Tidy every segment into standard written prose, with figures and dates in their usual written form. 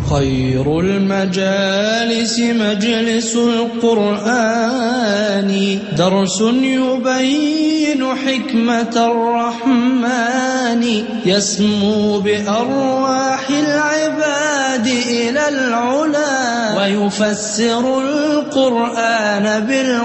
خير المجالس مجلس القرآن، درس يبين حكمة الرحمن، يسمو بأرواح العباد إلى العلا، ويفسر القرآن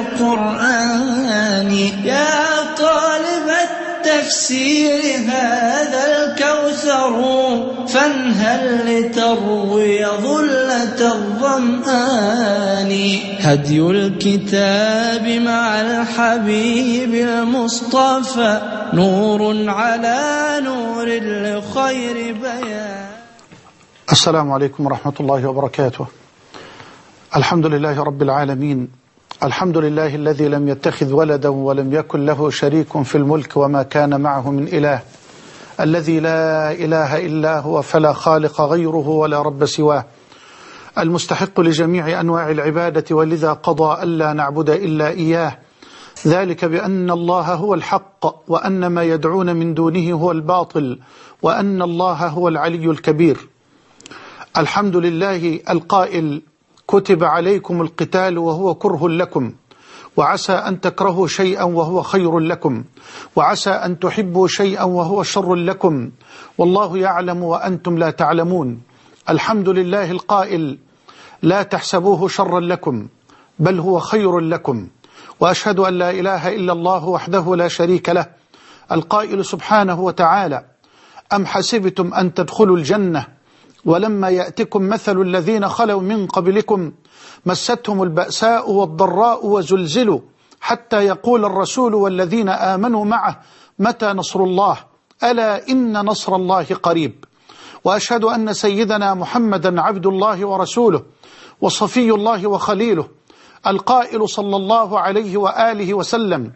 بالقرآن. يا طالب التفسير هذا الكوثر، فانهل لتروي ظلة الظمآن. هدي الكتاب مع الحبيب المصطفى، نور على نور لخير بيان. السلام عليكم ورحمة الله وبركاته. الحمد لله رب العالمين، الحمد لله الذي لم يتخذ ولدا ولم يكن له شريك في الملك وما كان معه من إله، الذي لا إله إلا هو فلا خالق غيره ولا رب سواه، المستحق لجميع أنواع العبادة، ولذا قضى ألا نعبد إلا إياه، ذلك بأن الله هو الحق وأن ما يدعون من دونه هو الباطل وأن الله هو العلي الكبير. الحمد لله القائل: كتب عليكم القتال وهو كره لكم، وعسى أن تكرهوا شيئا وهو خير لكم، وعسى أن تحبوا شيئا وهو شر لكم، والله يعلم وأنتم لا تعلمون. الحمد لله القائل: لا تحسبوه شرا لكم بل هو خير لكم، وأشهد أن لا إله إلا الله وحده لا شريك له، القائل سبحانه وتعالى: أم حسبتم أن تدخلوا الجنة ولما يأتكم مثل الذين خلوا من قبلكم مستهم البأساء والضراء وزلزلوا حتى يقول الرسول والذين آمنوا معه متى نصر الله، ألا إن نصر الله قريب. وأشهد أن سيدنا محمدا عبد الله ورسوله وصفي الله وخليله، القائل صلى الله عليه وآله وسلم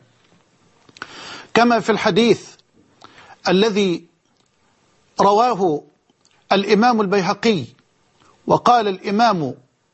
كما في الحديث الذي رواه الإمام البيهقي وقال الإمام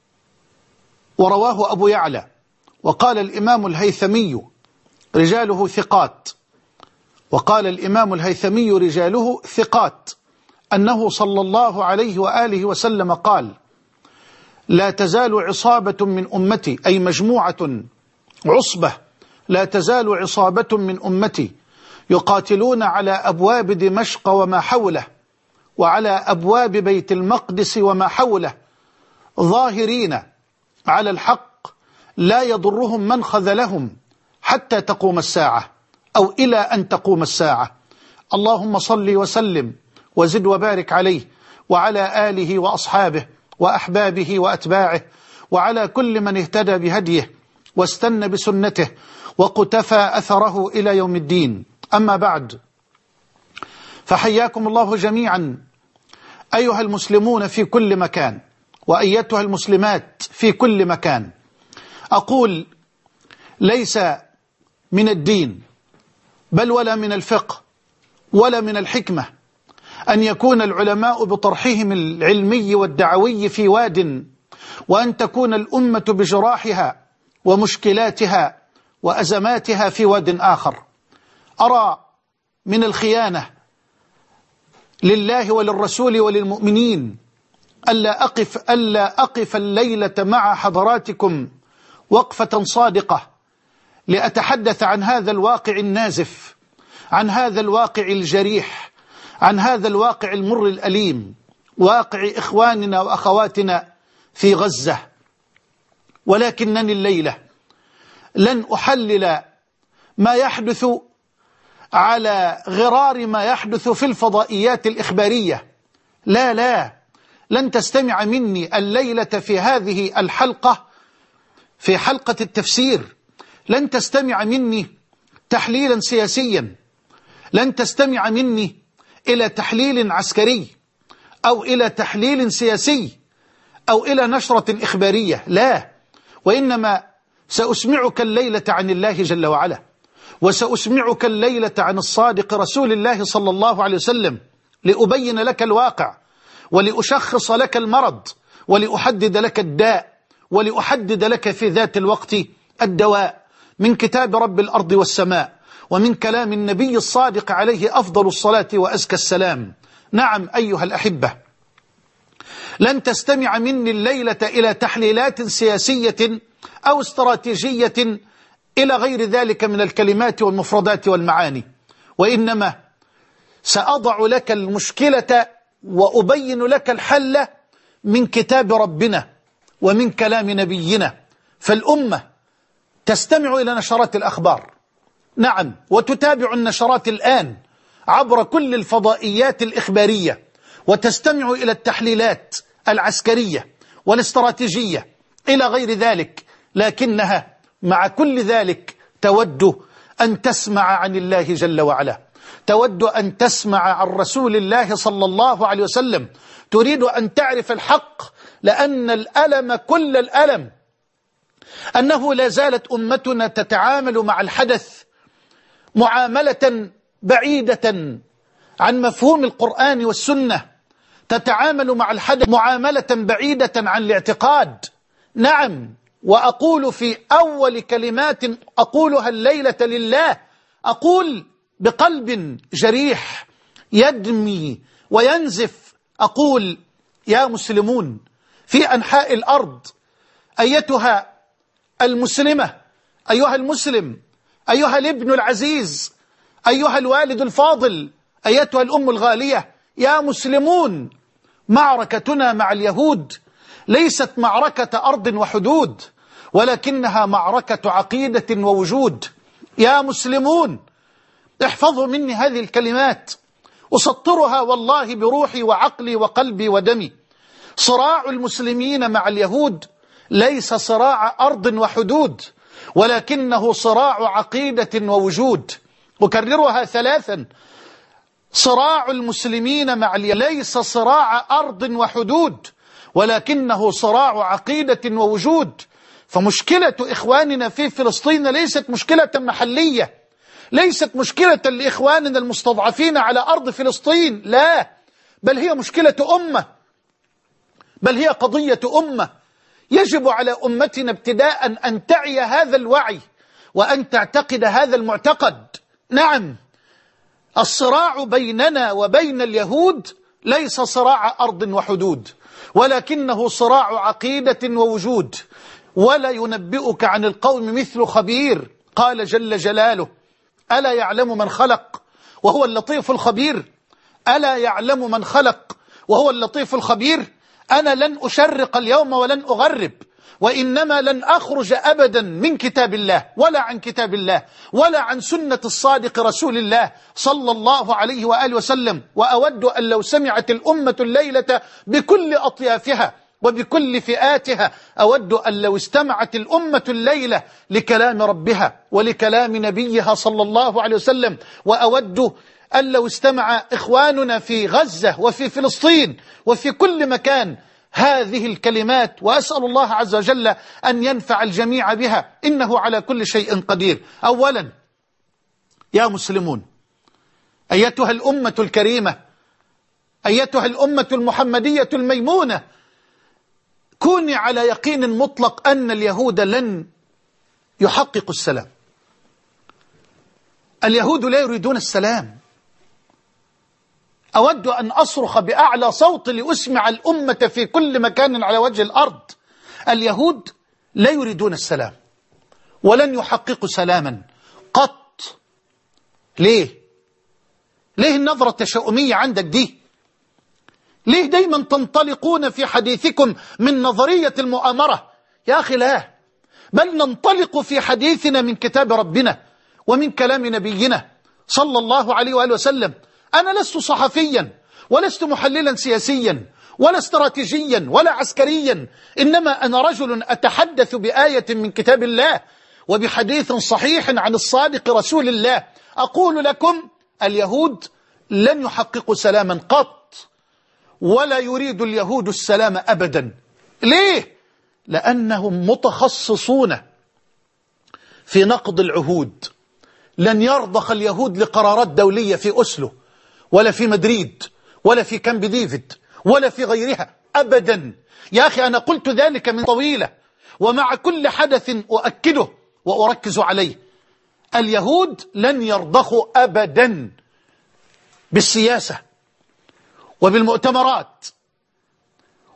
ورواه أبو يعلى وقال الإمام الهيثمي رجاله ثقات، وقال الإمام الهيثمي رجاله ثقات، أنه صلى الله عليه وآله وسلم قال: لا تزال عصابة من أمتي، أي مجموعة عصبة، لا تزال عصابة من أمتي يقاتلون على أبواب دمشق وما حوله وعلى أبواب بيت المقدس وما حوله، ظاهرين على الحق لا يضرهم من خذلهم حتى تقوم الساعة أو إلى أن تقوم الساعة. اللهم صل وسلم وزد وبارك عليه وعلى آله وأصحابه وأحبابه وأتباعه وعلى كل من اهتدى بهديه واستنى بسنته وقتفى أثره إلى يوم الدين. أما بعد، فحياكم الله جميعا أيها المسلمون في كل مكان، وأيتها المسلمات في كل مكان. أقول: ليس من الدين بل ولا من الفقه ولا من الحكمة أن يكون العلماء بطرحهم العلمي والدعوي في واد، وأن تكون الأمة بجراحها ومشكلاتها وأزماتها في واد آخر. أرى من الخيانة لله وللرسول وللمؤمنين ألا أقف الليلة مع حضراتكم وقفة صادقة لأتحدث عن هذا الواقع النازف، عن هذا الواقع الجريح، عن هذا الواقع المر الأليم، واقع إخواننا وأخواتنا في غزة. ولكنني الليلة لن أحلل ما يحدث على غرار ما يحدث في الفضائيات الإخبارية. لا، لن تستمع مني الليلة في هذه الحلقة، في حلقة التفسير، لن تستمع مني تحليلا سياسيا، لن تستمع مني إلى تحليل عسكري أو إلى تحليل سياسي أو إلى نشرة إخبارية، لا، وإنما سأسمعك الليلة عن الله جل وعلا، وسأسمعك الليلة عن الصادق رسول الله صلى الله عليه وسلم، لأبين لك الواقع ولأشخص لك المرض ولأحدد لك الداء ولأحدد لك في ذات الوقت الدواء، من كتاب رب الأرض والسماء ومن كلام النبي الصادق عليه أفضل الصلاة وأزكى السلام. نعم أيها الأحبة، لن تستمع مني الليلة إلى تحليلات سياسية أو استراتيجية إلى غير ذلك من الكلمات والمفردات والمعاني، وإنما سأضع لك المشكلة وأبين لك الحل من كتاب ربنا ومن كلام نبينا. فالأمة تستمع إلى نشرات الأخبار، نعم، وتتابع النشرات الآن عبر كل الفضائيات الإخبارية، وتستمع إلى التحليلات العسكرية والاستراتيجية إلى غير ذلك، لكنها مع كل ذلك تود أن تسمع عن الله جل وعلا، تود أن تسمع عن رسول الله صلى الله عليه وسلم، تريد أن تعرف الحق، لأن الألم كل الألم أنه لا زالت أمتنا تتعامل مع الحدث معاملة بعيدة عن مفهوم القرآن والسنة، تتعامل مع الحدث معاملة بعيدة عن الاعتقاد. نعم، وأقول في أول كلمات أقولها الليلة لله، أقول بقلب جريح يدمي وينزف، أقول يا مسلمون في أنحاء الأرض، أيتها المسلمة، أيها المسلم، أيها الابن العزيز، أيها الوالد الفاضل، أيتها الأم الغالية، يا مسلمون، معركتنا مع اليهود ليست معركة أرض وحدود، ولكنها معركة عقيدة ووجود. يا مسلمون، احفظوا مني هذه الكلمات، أسطرها والله بروحي وعقلي وقلبي ودمي. صراع المسلمين مع اليهود ليس صراع أرض وحدود، ولكنه صراع عقيدة ووجود. أكررها ثلاثا: صراع المسلمين مع اليهود ليس صراع أرض وحدود، ولكنه صراع عقيدة ووجود. فمشكلة إخواننا في فلسطين ليست مشكلة محلية، ليست مشكلة لإخواننا المستضعفين على أرض فلسطين، لا، بل هي مشكلة أمة، بل هي قضية أمة. يجب على أمتنا ابتداء أن تعي هذا الوعي وأن تعتقد هذا المعتقد. نعم، الصراع بيننا وبين اليهود ليس صراع أرض وحدود، ولكنه صراع عقيدة ووجود. ولا ينبئك عن القوم مثل خبير، قال جل جلاله: ألا يعلم من خلق وهو اللطيف الخبير؟ ألا يعلم من خلق وهو اللطيف الخبير؟ أنا لن أشرق اليوم ولن أغرب، وإنما لن أخرج أبدا من كتاب الله ولا عن كتاب الله ولا عن سنة الصادق رسول الله صلى الله عليه وآله وسلم. وأود أن لو سمعت الأمة الليلة بكل أطيافها وبكل فئاتها، أود أن لو استمعت الأمة الليلة لكلام ربها ولكلام نبيها صلى الله عليه وسلم، وأود أن لو استمع إخواننا في غزة وفي فلسطين وفي كل مكان هذه الكلمات، وأسأل الله عز وجل أن ينفع الجميع بها، إنه على كل شيء قدير. أولا يا مسلمون، أيتها الأمة الكريمة، أيتها الأمة المحمدية الميمونة، كوني على يقين مطلق أن اليهود لن يحققوا السلام. اليهود لا يريدون السلام. أود أن أصرخ بأعلى صوت لأسمع الأمة في كل مكان على وجه الأرض: اليهود لا يريدون السلام ولن يحققوا سلاما قط. ليه؟ ليه النظرة التشاؤمية عندك دي؟ ليه دايما تنطلقون في حديثكم من نظرية المؤامرة؟ يا أخي لا، بل ننطلق في حديثنا من كتاب ربنا ومن كلام نبينا صلى الله عليه وآله وسلم. أنا لست صحفيا ولست محللا سياسيا ولا استراتيجيا ولا عسكريا، إنما أنا رجل أتحدث بآية من كتاب الله وبحديث صحيح عن الصادق رسول الله. أقول لكم: اليهود لن يحققوا سلاما قط، ولا يريد اليهود السلام أبدا. ليه؟ لأنهم متخصصون في نقض العهود. لن يرضخ اليهود لقرارات دولية في أسلو ولا في مدريد ولا في كامب ديفيد ولا في غيرها أبدا. يا أخي أنا قلت ذلك من طويلة، ومع كل حدث أؤكده وأركز عليه: اليهود لن يرضخوا أبدا بالسياسة وبالمؤتمرات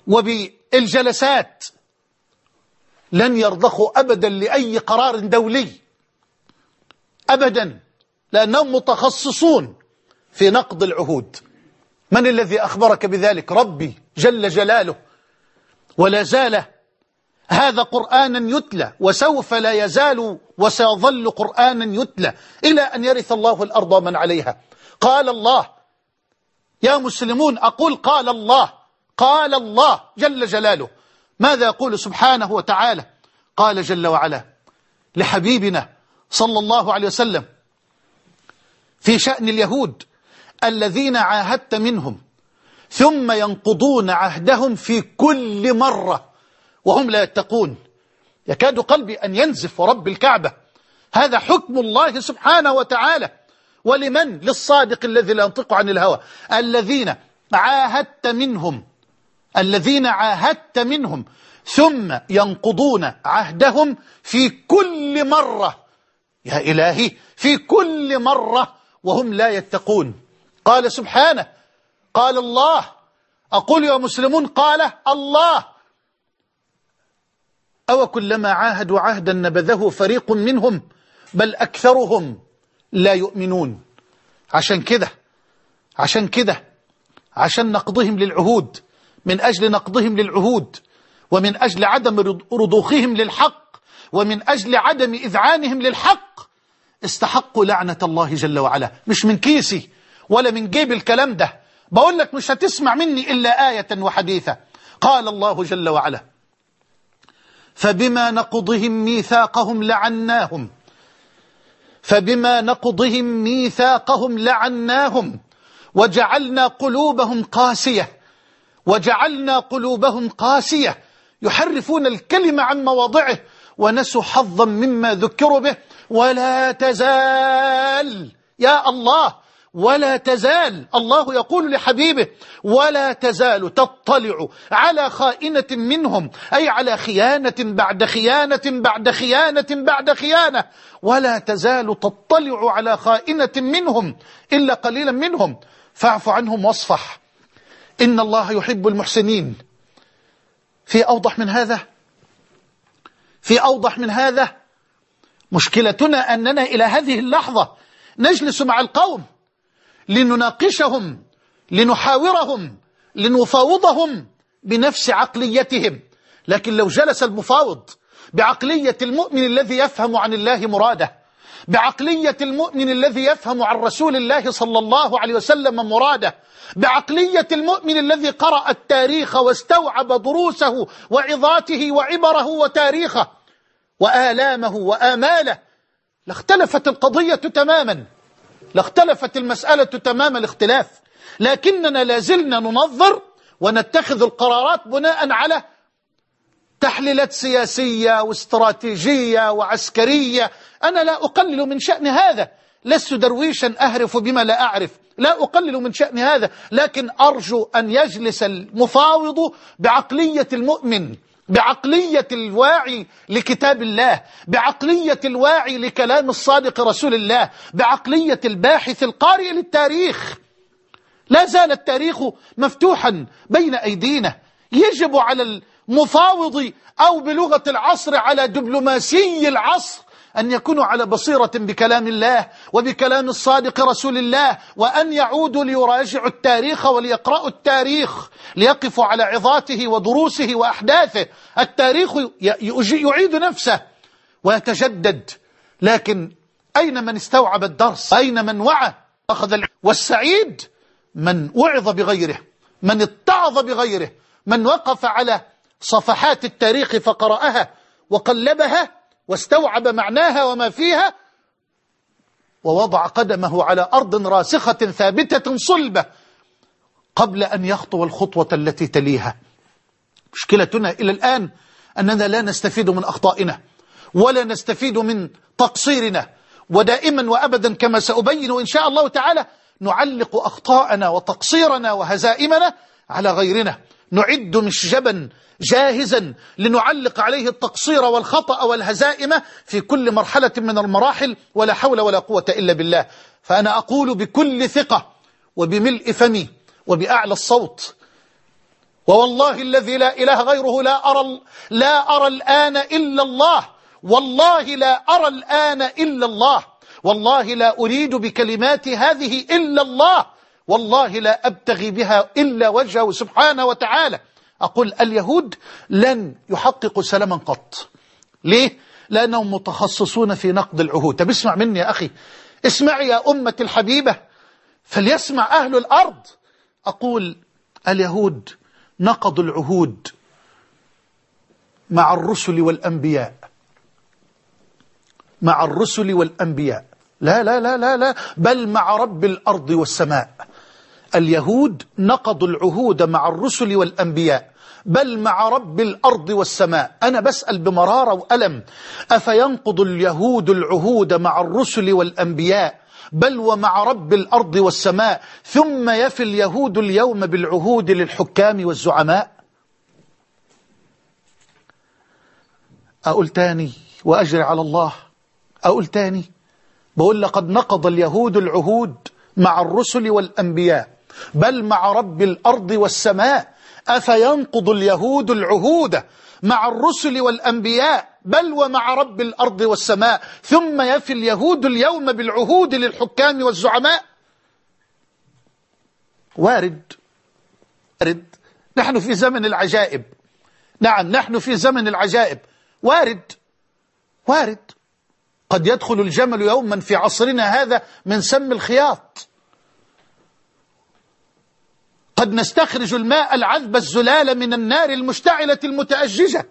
وبالجلسات لن يرضخوا أبدا لأي قرار دولي أبدا، لأنهم متخصصون في نقض العهود. من الذي أخبرك بذلك؟ ربي جل جلاله. ولا زال هذا قرآنا يتلى، وسوف لا يزال وسيظل قرآنا يتلى إلى أن يرث الله الأرض ومن عليها. قال الله، يا مسلمون أقول قال الله، قال الله جل جلاله. ماذا يقول سبحانه وتعالى؟ قال جل وعلا لحبيبنا صلى الله عليه وسلم في شأن اليهود: الذين عاهدت منهم ثم ينقضون عهدهم في كل مرة وهم لا يتقون. يكاد قلبي أن ينزف ورب الكعبة. هذا حكم الله سبحانه وتعالى. ولمن؟ للصادق الذي لا ينطق عن الهوى. الذين عاهدت منهم، الذين عاهدت منهم ثم ينقضون عهدهم في كل مرة. يا إلهي، في كل مرة وهم لا يتقون. قال سبحانه، قال الله. أقول يا مسلمون قال الله. أو كلما عاهدوا عهدا نبذه فريق منهم بل أكثرهم لا يؤمنون. عشان كده عشان نقضهم للعهود، من أجل نقضهم للعهود، ومن أجل عدم رضوخهم للحق، ومن أجل عدم إذعانهم للحق، استحقوا لعنة الله جل وعلا. مش من كيسي ولا من جيب الكلام ده، بقول لك مش هتسمع مني إلا آية وحديثة. قال الله جل وعلا: فبما نقضهم ميثاقهم لعناهم، فبما نقضهم ميثاقهم لعناهم وجعلنا قلوبهم قاسية، وجعلنا قلوبهم قاسية يحرفون الكلمة عن مواضعه ونسوا حظا مما ذكروا به. ولا تزال، يا الله، ولا تزال، الله يقول لحبيبه: ولا تزال تطلع على خائنة منهم، أي على خيانة بعد خيانة بعد خيانة بعد خيانة. ولا تزال تطلع على خائنة منهم إلا قليلا منهم، فاعف عنهم واصفح إن الله يحب المحسنين. في أوضح من هذا؟ في أوضح من هذا؟ مشكلتنا أننا إلى هذه اللحظة نجلس مع القوم لنناقشهم، لنحاورهم، لنفاوضهم بنفس عقليتهم. لكن لو جلس المفاوض بعقلية المؤمن الذي يفهم عن الله مراده، بعقلية المؤمن الذي يفهم عن رسول الله صلى الله عليه وسلم مراده، بعقلية المؤمن الذي قرأ التاريخ واستوعب دروسه وعظاته وعبره وتاريخه وآلامه وآماله، لاختلفت القضية تماما، لاختلفت المسألة تمام الاختلاف. لكننا لازلنا ننظر ونتخذ القرارات بناء على تحليلات سياسية واستراتيجية وعسكرية. أنا لا أقلل من شأن هذا، لست درويشا أهرف بما لا أعرف، لا أقلل من شأن هذا، لكن أرجو أن يجلس المفاوض بعقلية المؤمن، بعقلية الواعي لكتاب الله، بعقلية الواعي لكلام الصادق رسول الله، بعقلية الباحث القارئ للتاريخ. لا زال التاريخ مفتوحا بين أيدينا. يجب على المفاوض أو بلغة العصر على دبلوماسي العصر أن يكونوا على بصيرة بكلام الله وبكلام الصادق رسول الله، وأن يعودوا ليراجعوا التاريخ وليقرأوا التاريخ، ليقفوا على عظاته ودروسه وأحداثه. التاريخ يعيد نفسه ويتجدد. لكن أين من استوعب الدرس؟ أين من وعى أخذ؟ والسعيد من وعظ بغيره، من اتعظ بغيره، من وقف على صفحات التاريخ فقرأها وقلبها واستوعب معناها وما فيها، ووضع قدمه على أرض راسخة ثابتة صلبة قبل أن يخطو الخطوة التي تليها. مشكلتنا إلى الآن أننا لا نستفيد من أخطائنا ولا نستفيد من تقصيرنا، ودائما وأبدا كما سأبين إن شاء الله تعالى نعلق أخطاءنا وتقصيرنا وهزائمنا على غيرنا، نعد مشجبا جاهزا لنعلق عليه التقصير والخطأ والهزائم في كل مرحلة من المراحل، ولا حول ولا قوة إلا بالله. فأنا أقول بكل ثقة وبملء فمي وبأعلى الصوت ووالله الذي لا إله غيره لا أرى الآن إلا الله، والله لا أرى الآن إلا الله، والله لا أريد بكلمات هذه إلا الله، والله لا أبتغي بها إلا وجهه سبحانه وتعالى. أقول اليهود لن يحققوا سلاما قط. ليه؟ لأنهم متخصصون في نقض العهود. طب اسمع مني يا أخي، اسمع يا أمة الحبيبة، فليسمع أهل الأرض. أقول اليهود نقضوا العهود مع الرسل والأنبياء، مع الرسل والأنبياء، لا لا لا لا لا، بل مع رب الأرض والسماء. اليهود نقضوا العهود مع الرسل والأنبياء، بل مع رب الأرض والسماء. أنا بسأل بمرارة وألم، أفينقض اليهود العهود مع الرسل والأنبياء بل ومع رب الأرض والسماء، ثم يفي اليهود اليوم بالعهود للحكام والزعماء؟ أقول تاني وأجري على الله، أقول تاني، بقول لقد نقض اليهود العهود مع الرسل والأنبياء بل مع رب الأرض والسماء. أفينقض اليهود العهود مع الرسل والأنبياء بل ومع رب الأرض والسماء، ثم يفي اليهود اليوم بالعهود للحكام والزعماء؟ وارد، وارد. نحن في زمن العجائب، نعم نحن في زمن العجائب. وارد، وارد. قد يدخل الجمل يوما في عصرنا هذا من سم الخياط. قد نستخرج الماء العذب الزلال من النار المشتعلة المتأججة.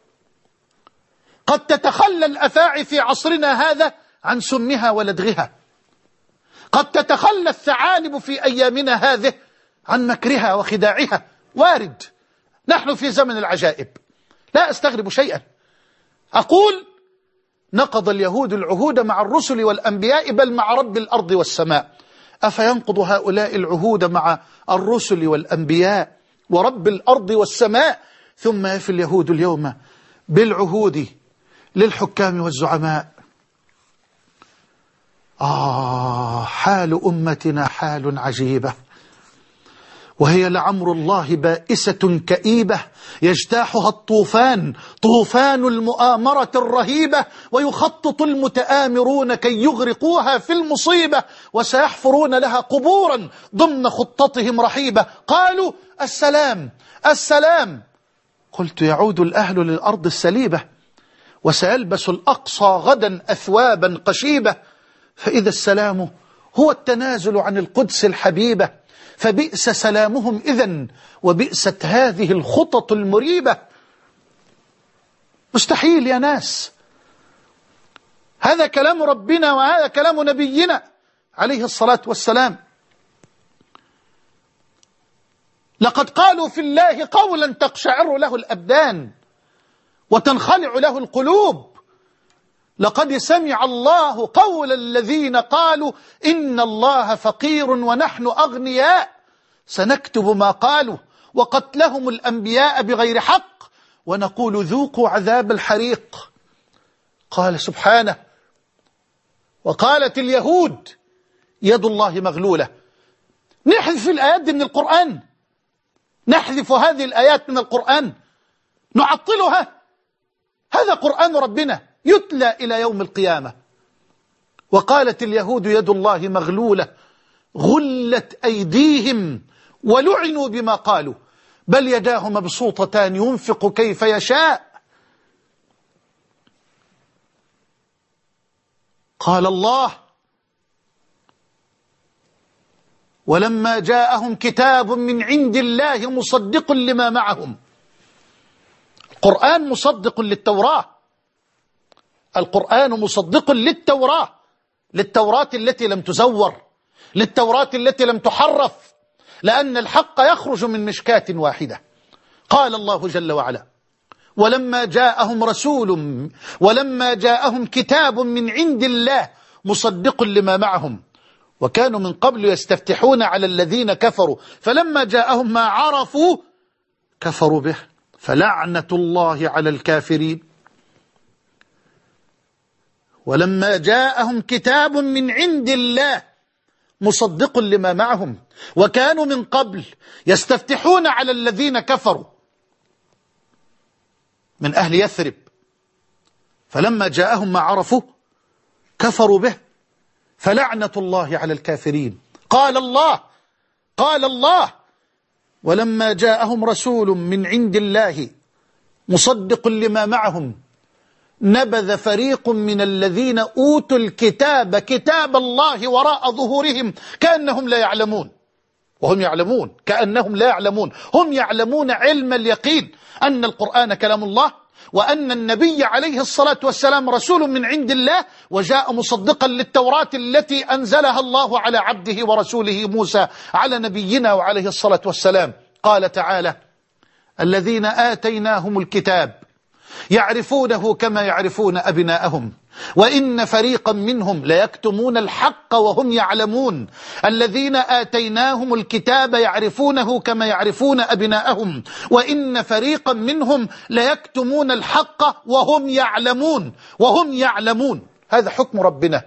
قد تتخلى الأفاعي في عصرنا هذا عن سمها ولدغها. قد تتخلى الثعالب في أيامنا هذه عن مكرها وخداعها. وارد، نحن في زمن العجائب، لا أستغرب شيئا. أقول نقض اليهود العهود مع الرسل والأنبياء بل مع رب الأرض والسماء. أفينقض هؤلاء العهود مع الرسل والأنبياء ورب الأرض والسماء، ثم يفي اليهود اليوم بالعهود للحكام والزعماء؟ حال أمتنا حال عجيبة، وهي لعمر الله بائسة كئيبة، يجتاحها الطوفان، طوفان المؤامرة الرهيبة، ويخطط المتآمرون كي يغرقوها في المصيبة، وسيحفرون لها قبورا ضمن خطتهم رحيبة. قالوا السلام السلام. قلت يعود الأهل للأرض السليبة، وسيلبس الأقصى غدا أثوابا قشيبة، فإذا السلام هو التنازل عن القدس الحبيبة، فبئس سلامهم إذن وبئست هذه الخطط المريبة. مستحيل يا ناس، هذا كلام ربنا وهذا كلام نبينا عليه الصلاة والسلام. لقد قالوا في الله قولا تقشعر له الأبدان وتنخلع له القلوب. لقد سمع الله قول الذين قالوا إن الله فقير ونحن أغنياء، سنكتب ما قالوا وقتلهم الأنبياء بغير حق، ونقول ذوقوا عذاب الحريق. قال سبحانه: وقالت اليهود يد الله مغلولة. نحذف الآيات دي من القرآن، نحذف هذه الآيات من القرآن، نعطلها. هذا قرآن ربنا يتلى إلى يوم القيامة. وقالت اليهود يد الله مغلولة غلت أيديهم ولعنوا بما قالوا بل يداه مبسوطتان ينفق كيف يشاء. قال الله: ولما جاءهم كتاب من عند الله مصدق لما معهم. القرآن مصدق للتوراة، القرآن مصدق للتوراة التي لم تزور، للتوراة التي لم تحرف، لأن الحق يخرج من مشكاة واحدة. قال الله جل وعلا: ولما جاءهم كتاب من عند الله مصدق لما معهم وكانوا من قبل يستفتحون على الذين كفروا فلما جاءهم ما عرفوا كفروا به فلعنة الله على الكافرين. ولما جاءهم كتاب من عند الله مصدق لما معهم، وكانوا من قبل يستفتحون على الذين كفروا من أهل يثرب، فلما جاءهم ما عرفوا كفروا به، فلعنة الله على الكافرين. قال الله ولما جاءهم رسول من عند الله مصدق لما معهم نبذ فريق من الذين أوتوا الكتاب كتاب الله وراء ظهورهم كأنهم لا يعلمون، وهم يعلمون كأنهم لا يعلمون. هم يعلمون علم اليقين أن القرآن كلام الله، وأن النبي عليه الصلاة والسلام رسول من عند الله، وجاء مصدقا للتوراة التي أنزلها الله على عبده ورسوله موسى على نبينا وعليه الصلاة والسلام. قال تعالى: الذين آتيناهم الكتاب يعرفونه كما يعرفون أبناءهم وإن فريقا منهم ليكتمون الحق وهم يعلمون. الذين آتيناهم الكتاب يعرفونه كما يعرفون أبناءهم وإن فريقا منهم ليكتمون الحق وهم يعلمون. هذا حكم ربنا،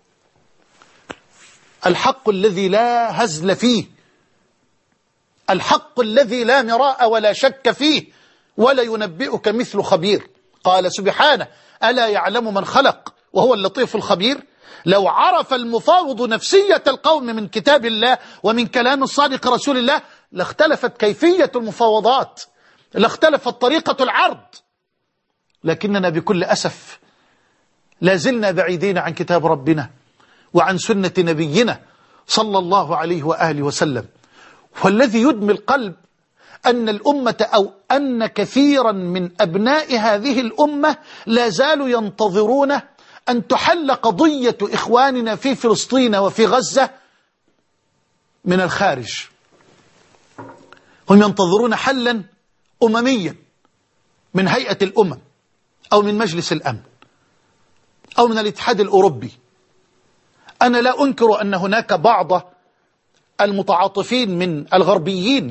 الحق الذي لا هزل فيه، الحق الذي لا مراء ولا شك فيه، ولا ينبئك مثل خبير. قال سبحانه: ألا يعلم من خلق وهو اللطيف الخبير. لو عرف المفاوض نفسية القوم من كتاب الله ومن كلام الصادق رسول الله لاختلفت كيفية المفاوضات، لاختلفت طريقة العرض، لكننا بكل أسف لازلنا بعيدين عن كتاب ربنا وعن سنة نبينا صلى الله عليه وآله وسلم. والذي يدمي القلب أن الأمة أو أن كثيرا من أبناء هذه الأمة لا زالوا ينتظرون أن تحل قضية إخواننا في فلسطين وفي غزة من الخارج. هم ينتظرون حلا أمميا من هيئة الأمم أو من مجلس الأمن أو من الاتحاد الأوروبي. أنا لا أنكر أن هناك بعض المتعاطفين من الغربيين،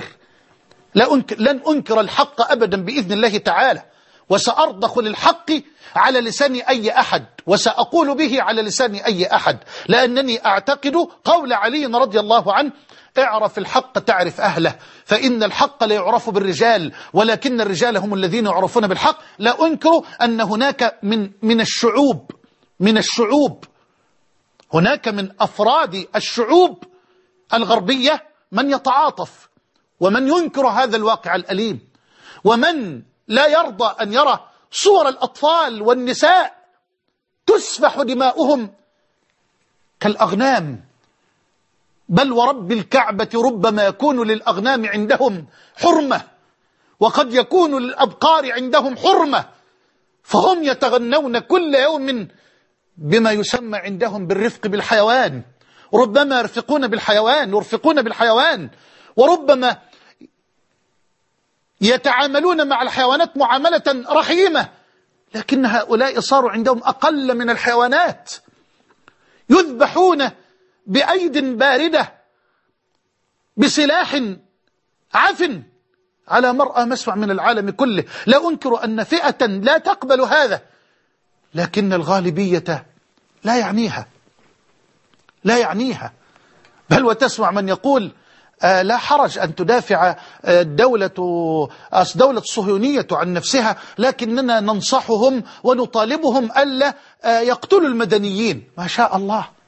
لن أنكر الحق أبدا بإذن الله تعالى، وسأرضخ للحق على لسان أي أحد، وسأقول به على لسان أي أحد، لأنني أعتقد قول علي رضي الله عنه: اعرف الحق تعرف أهله، فإن الحق لا يعرف بالرجال ولكن الرجال هم الذين يعرفون بالحق. لا أنكر أن هناك من الشعوب هناك من أفراد الشعوب الغربية من يتعاطف ومن ينكر هذا الواقع الأليم، ومن لا يرضى أن يرى صور الأطفال والنساء تسفح دماؤهم كالأغنام. بل ورب الكعبة ربما يكون للأغنام عندهم حرمة، وقد يكون للأبقار عندهم حرمة، فهم يتغنون كل يوم بما يسمى عندهم بالرفق بالحيوان. ربما يرفقون بالحيوان وربما يتعاملون مع الحيوانات معاملة رحيمة، لكن هؤلاء صاروا عندهم أقل من الحيوانات، يذبحون بأيد باردة بسلاح عفن على مرأى مسمع من العالم كله. لا أنكر أن فئة لا تقبل هذا، لكن الغالبية لا يعنيها، بل وتسمع من يقول: لا حرج أن تدافع الدولة الصهيونية عن نفسها، لكننا ننصحهم ونطالبهم ألا يقتلوا المدنيين. ما شاء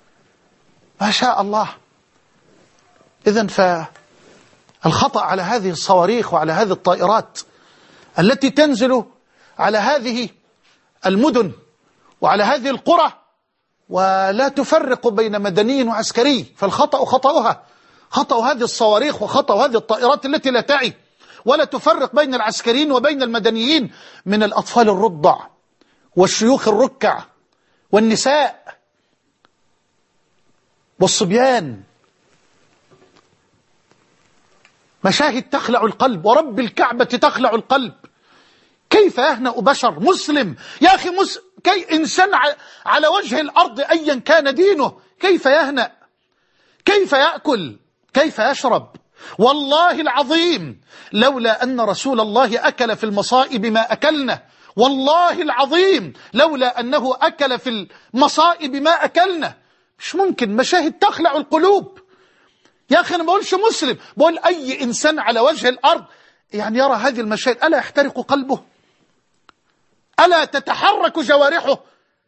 الله. إذن فالخطأ على هذه الصواريخ وعلى هذه الطائرات التي تنزل على هذه المدن وعلى هذه القرى ولا تفرق بين مدني وعسكري، فالخطأ خطأ هذه الصواريخ وخطأ هذه الطائرات التي لا تعي ولا تفرق بين العسكريين وبين المدنيين، من الأطفال الرضع والشيوخ الركع والنساء والصبيان. مشاهد تخلع القلب، ورب الكعبة تخلع القلب. كيف يهنأ بشر مسلم يا أخي إنسان على وجه الأرض أيا كان دينه، كيف يهنأ؟ كيف يأكل؟ كيف يشرب؟ والله العظيم لولا أن رسول الله أكل في المصائب ما أكلنا، والله العظيم لولا أنه أكل في المصائب ما أكلنا. مش ممكن، مشاهد تخلع القلوب. يا أخي أنا ما بقولش مسلم، بقول أي إنسان على وجه الأرض يعني يرى هذه المشاهد ألا يحترق قلبه؟ ألا تتحرك جوارحه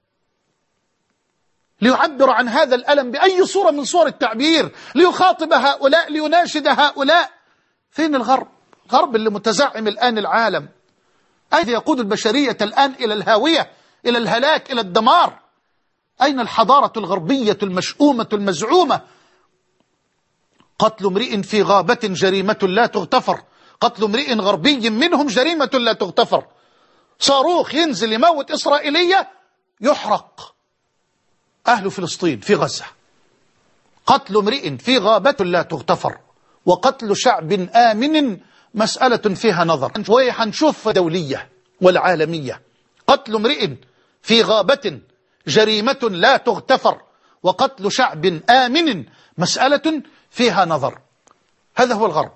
ليعبر عن هذا الألم بأي صورة من صور التعبير، ليخاطب هؤلاء، ليناشد هؤلاء؟ فين الغرب؟ الغرب اللي متزعم الآن العالم، أين يقود البشرية الآن إلى الهاوية، إلى الهلاك، إلى الدمار. أين الحضارة الغربية المشؤومة المزعومة؟ قتل امرئ في غابة جريمة لا تغتفر، قتل امرئ غربي منهم جريمة لا تغتفر. صاروخ ينزل يموت إسرائيلية يحرق أهل فلسطين في غزة. قتل امرئ في غابة لا تغتفر، وقتل شعب آمن مسألة فيها نظر. وهنشوف دولية والعالمية. قتل امرئ في غابة جريمة لا تغتفر، وقتل شعب آمن مسألة فيها نظر. هذا هو الغرب،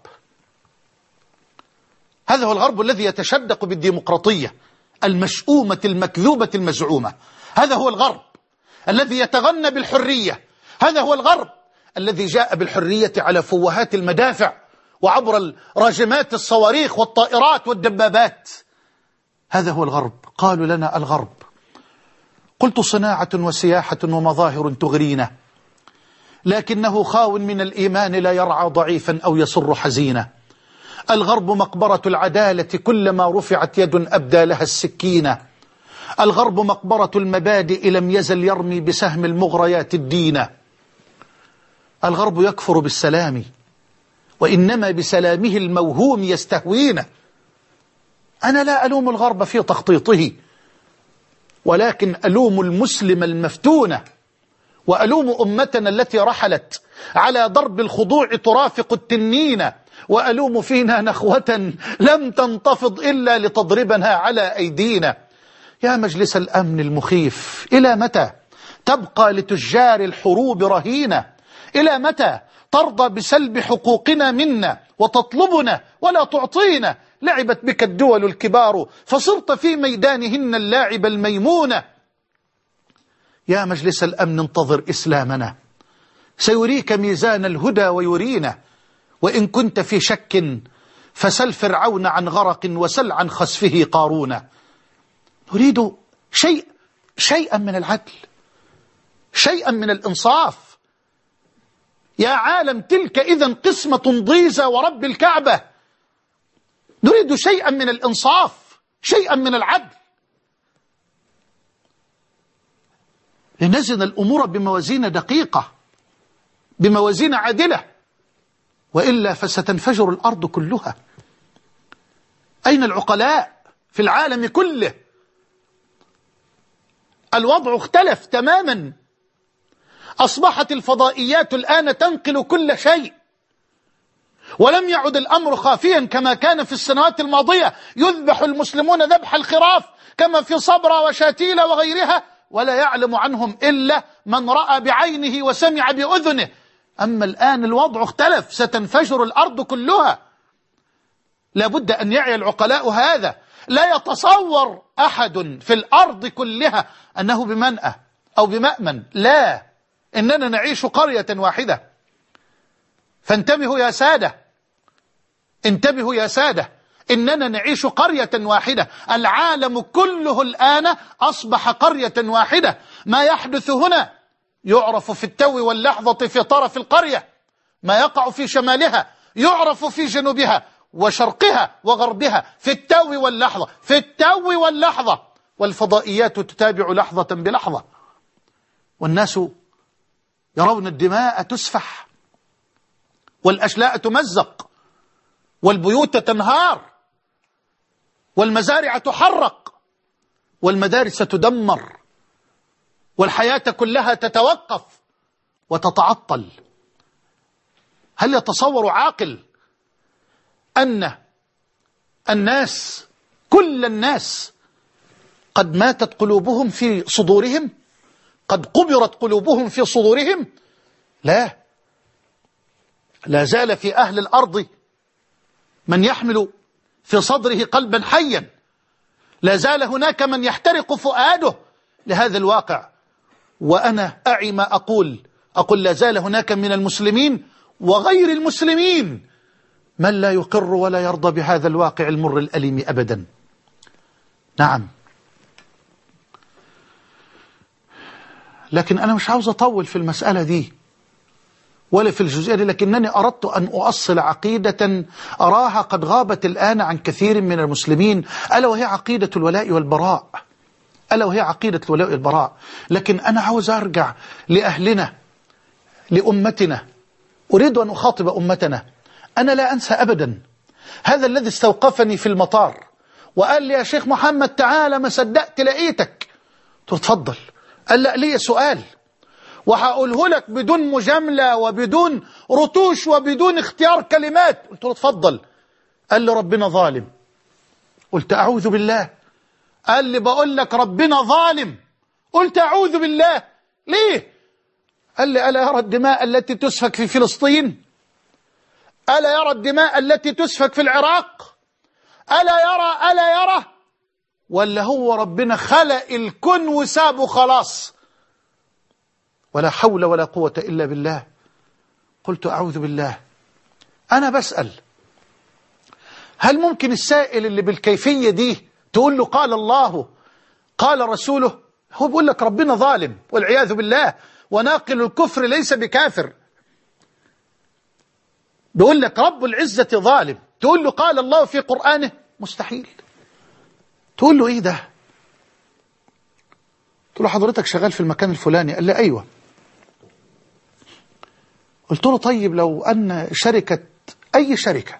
هذا هو الغرب الذي يتشدق بالديمقراطية المشؤومة المكذوبة المزعومة. هذا هو الغرب الذي يتغنى بالحرية. هذا هو الغرب الذي جاء بالحرية على فوهات المدافع وعبر راجمات الصواريخ والطائرات والدبابات. هذا هو الغرب. قالوا لنا الغرب، قلت صناعة وسياحة ومظاهر تغرينا، لكنه خاو من الإيمان لا يرعى ضعيفا أو يسر حزينا. الغرب مقبرة العدالة، كلما رفعت يد أبدى لها السكينة. الغرب مقبرة المبادئ، لم يزل يرمي بسهم المغريات الدين. الغرب يكفر بالسلام، وإنما بسلامه الموهوم يستهوينا. أنا لا ألوم الغرب في تخطيطه، ولكن ألوم المسلم المفتون، وألوم أمتنا التي رحلت على ضرب الخضوع ترافق التنين، وألوم فينا نخوة لم تنتفض إلا لتضربنا على أيدينا. يا مجلس الأمن المخيف، إلى متى تبقى لتجار الحروب رهينة؟ إلى متى ترضى بسلب حقوقنا منا وتطلبنا ولا تعطينا؟ لعبت بك الدول الكبار فصرت في ميدانهن اللاعب الميمون. يا مجلس الأمن انتظر إسلامنا، سيريك ميزان الهدى ويرينا. وإن كنت في شك فسل فرعون عن غرق وسل عن خسفه قارون. نريد شيئا من العدل، شيئا من الإنصاف. يا عالم تلك إذن قسمة ضيزى ورب الكعبة. نريد شيئا من الإنصاف، شيئا من العدل، لنزن الأمور بموازين دقيقة، بموازين عادلة، وإلا فستنفجر الأرض كلها. أين العقلاء في العالم كله؟ الوضع اختلف تماما. أصبحت الفضائيات الآن تنقل كل شيء، ولم يعد الأمر خافيا كما كان في السنوات الماضية. يذبح المسلمون ذبح الخراف كما في صبرا وشاتيلا وغيرها، ولا يعلم عنهم إلا من رأى بعينه وسمع بأذنه. أما الآن الوضع اختلف، ستنفجر الأرض كلها. لابد أن يعي العقلاء هذا. لا يتصور أحد في الأرض كلها أنه بمنأى أو بمأمن، لا، إننا نعيش قرية واحدة. فانتبهوا يا سادة، انتبهوا يا سادة، إننا نعيش قرية واحدة. العالم كله الآن أصبح قرية واحدة. ما يحدث هنا يعرف في التو واللحظة في طرف القرية، ما يقع في شمالها يعرف في جنوبها وشرقها وغربها، في التو واللحظة، في التو واللحظة. والفضائيات تتابع لحظة بلحظة، والناس يرون الدماء تسفح والأشلاء تمزق والبيوت تنهار والمزارع تحرق والمدارس تدمر والحياة كلها تتوقف وتتعطل. هل يتصور عاقل أن الناس، كل الناس، قد ماتت قلوبهم في صدورهم؟ قد قبرت قلوبهم في صدورهم؟ لا، لا زال في أهل الأرض من يحمل في صدره قلبا حيا، لا زال هناك من يحترق فؤاده لهذا الواقع. وأنا أعي ما أقول لا زال هناك من المسلمين وغير المسلمين من لا يقر ولا يرضى بهذا الواقع المر الأليم أبدا. نعم، لكن أنا مش عاوز أطول في المسألة دي ولا في الجزئية دي، لكنني أردت أن أؤصل عقيدة أراها قد غابت الآن عن كثير من المسلمين، ألا وهي عقيدة الولاء والبراء، ألا وهي عقيدة الولاء والبراء. لكن أنا عاوز أرجع لأهلنا، لأمتنا، أريد أن أخاطب أمتنا. أنا لا أنسى أبدا هذا الذي استوقفني في المطار وقال لي يا شيخ محمد تعالى، ما صدقت لقيتك. قلت له اتفضل. قال لا، لي سؤال وهقوله لك بدون مجاملة وبدون رطوش وبدون اختيار كلمات. قلت له اتفضل. قال لي ربنا ظالم. قلت أعوذ بالله. قال لي بقول لك ربنا ظالم. قلت أعوذ بالله. ليه؟ قال لي ألا يرى الدماء التي تسفك في فلسطين؟ ألا يرى الدماء التي تسفك في العراق؟ ألا يرى ولا هو ربنا خلق الكون وسابه خلاص؟ ولا حول ولا قوة إلا بالله. قلت أعوذ بالله. أنا بسأل، هل ممكن السائل اللي بالكيفية دي تقول له قال الله قال رسوله؟ هو بيقول لك ربنا ظالم والعياذ بالله، وناقل الكفر ليس بكافر. بيقول لك رب العزة ظالم، تقول له قال الله في قرآنه؟ مستحيل. تقول له إيه ده؟ قلت له حضرتك شغال في المكان الفلاني؟ قال لي أيوة. قلت له طيب لو أن شركة، أي شركة،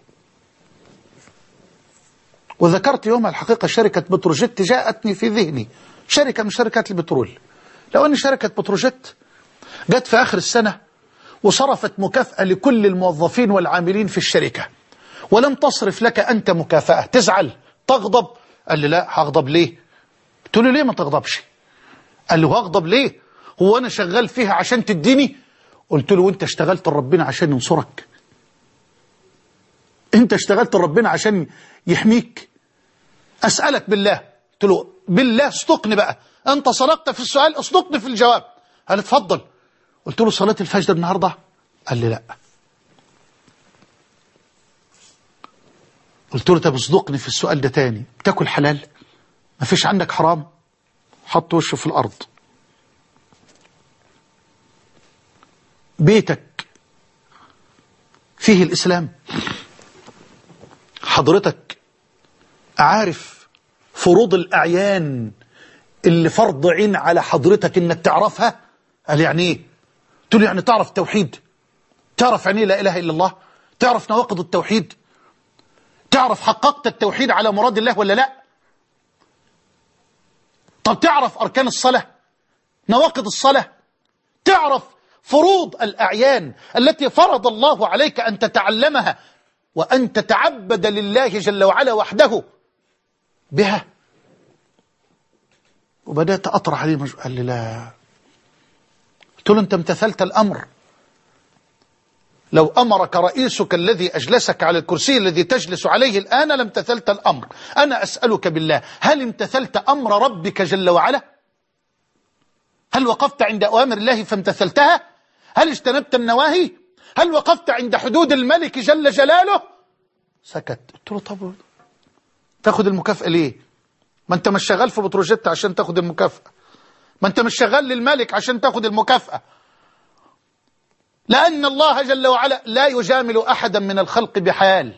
وذكرت يومها الحقيقة شركة بتروجيت جاءتني في ذهني، شركة من شركات البترول، لو أن شركة بتروجيت جت في آخر السنة وصرفت مكافأة لكل الموظفين والعاملين في الشركة ولم تصرف لك أنت مكافأة، تزعل؟ تغضب؟ قال لي لا. هغضب ليه؟ قلت له ليه ما تغضبش؟ قال له هغضب ليه؟ هو أنا شغال فيها عشان تديني؟ قلت له وانت اشتغلت لربنا عشان ينصرك؟ انت اشتغلت لربنا عشان يحميك؟ أسألك بالله. قلت له بالله اصدقني بقى، انت صدقت في السؤال، اصدقني في الجواب. قال اتفضل. قلت له صلاة الفجر النهاردة؟ قال لي لا. قلت له طب اصدقني في السؤال ده تاني، بتاكل حلال؟ ما فيش عندك حرام؟ حط وشه في الأرض. بيتك فيه الإسلام؟ حضرتك عارف فروض الأعيان اللي فرض عين على حضرتك إنك تعرفها؟ قال يعني إيه؟ قلت له يعني تعرف التوحيد، تعرف يعني لا إله إلا الله، تعرف نواقض التوحيد، تعرف حققت التوحيد على مراد الله ولا لا؟ طب تعرف أركان الصلاة، نواقض الصلاة، تعرف فروض الأعيان التي فرض الله عليك أن تتعلمها وأن تتعبد لله جل وعلا وحده بها؟ وبدأت أطرح عليه قال لي لا. قلت له أنت امتثلت الأمر؟ لو أمرك رئيسك الذي أجلسك على الكرسي الذي تجلس عليه الآن لامتثلت الأمر. أنا أسألك بالله، هل امتثلت أمر ربك جل وعلا؟ هل وقفت عند أوامر الله فامتثلتها؟ هل اجتنبت النواهي؟ هل وقفت عند حدود الملك جل جلاله؟ سكت. قلت له طب تاخد المكافأة ليه؟ ما انت مش شغال في بتروجيت عشان تاخد المكافأة، ما انت مش شغال للملك عشان تاخد المكافأة، لأن الله جل وعلا لا يجامل أحدا من الخلق بحال.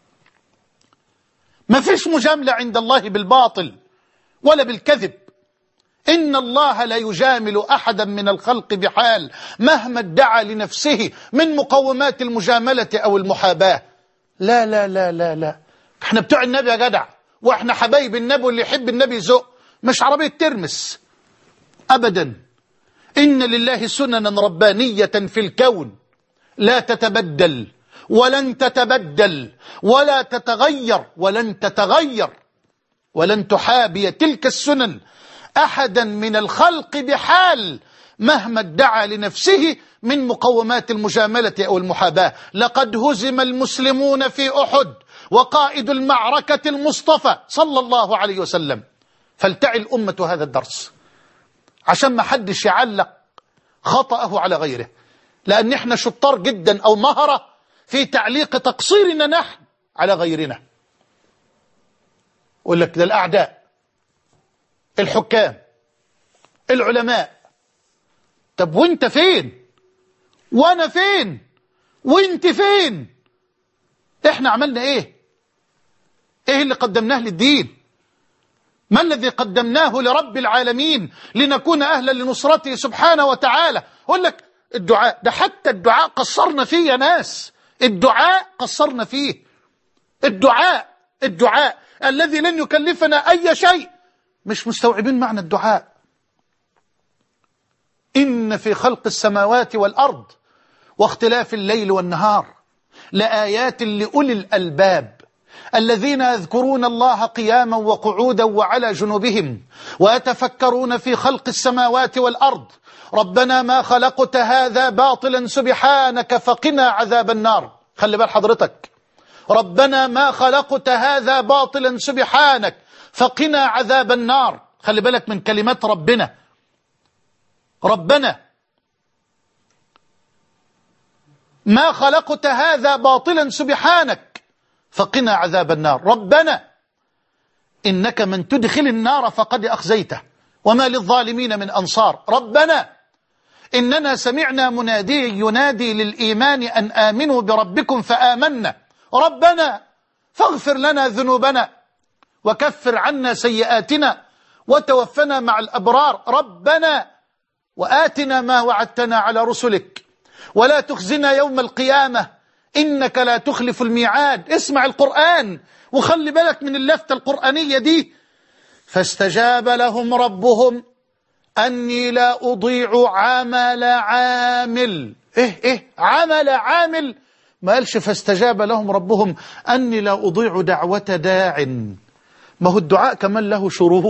ما فيش مجاملة عند الله بالباطل ولا بالكذب. إن الله لا يجامل أحدا من الخلق بحال مهما ادعى لنفسه من مقومات المجاملة أو المحاباة. لا لا لا لا لا، احنا بتوع النبي يا جدع، واحنا حبايب النبي، واللي يحب النبي يزق، مش عربية ترمس أبدا. إن لله سننا ربانية في الكون لا تتبدل ولن تتبدل ولا تتغير ولن تتغير، ولن تحابي تلك السنن أحدا من الخلق بحال مهما ادعى لنفسه من مقومات المجاملة أو المحاباة. لقد هزم المسلمون في أحد وقائد المعركة المصطفى صلى الله عليه وسلم، فلتعي الأمة هذا الدرس. عشان ما حدش يعلق خطأه على غيره، لأن احنا شطار جدا أو مهرة في تعليق تقصيرنا نحن على غيرنا. يقول لك ده الأعداء، الحكام، العلماء. طب وانت فين؟ وانا فين؟ وانت فين؟ احنا عملنا ايه؟ ايه اللي قدمناه للدين؟ ما الذي قدمناه لرب العالمين لنكون أهلا لنصرته سبحانه وتعالى؟ أقول لك الدعاء ده، حتى الدعاء قصرنا فيه يا ناس، الدعاء قصرنا فيه. الدعاء الذي لن يكلفنا أي شيء، مش مستوعبين معنى الدعاء. إن في خلق السماوات والأرض واختلاف الليل والنهار لآيات لأولي الألباب الذين يذكرون الله قياما وقعودا وعلى جنوبهم ويتفكرون في خلق السماوات والأرض ربنا ما خلقت هذا باطلا سبحانك فقنا عذاب النار. خلي بال حضرتك، ربنا ما خلقت هذا باطلا سبحانك فقنا عذاب النار. خلي بالك من كلمات ربنا. ربنا ما خلقت هذا باطلا سبحانك فقنا عذاب النار. ربنا إنك من تدخل النار فقد أخزيته وما للظالمين من أنصار. ربنا إننا سمعنا منادي ينادي للإيمان أن آمنوا بربكم فآمنا ربنا فاغفر لنا ذنوبنا وكفر عنا سيئاتنا وتوفنا مع الأبرار. ربنا وآتنا ما وعدتنا على رسلك ولا تخزنا يوم القيامة إنك لا تخلف الميعاد. اسمع القرآن وخلي بالك من اللفتة القرآنية دي. فاستجاب لهم ربهم أني لا أضيع عمل عامل. إيه عمل عامل؟ ما قالش فاستجاب لهم ربهم أني لا أضيع دعوة داع. ما هو الدعاء كمان له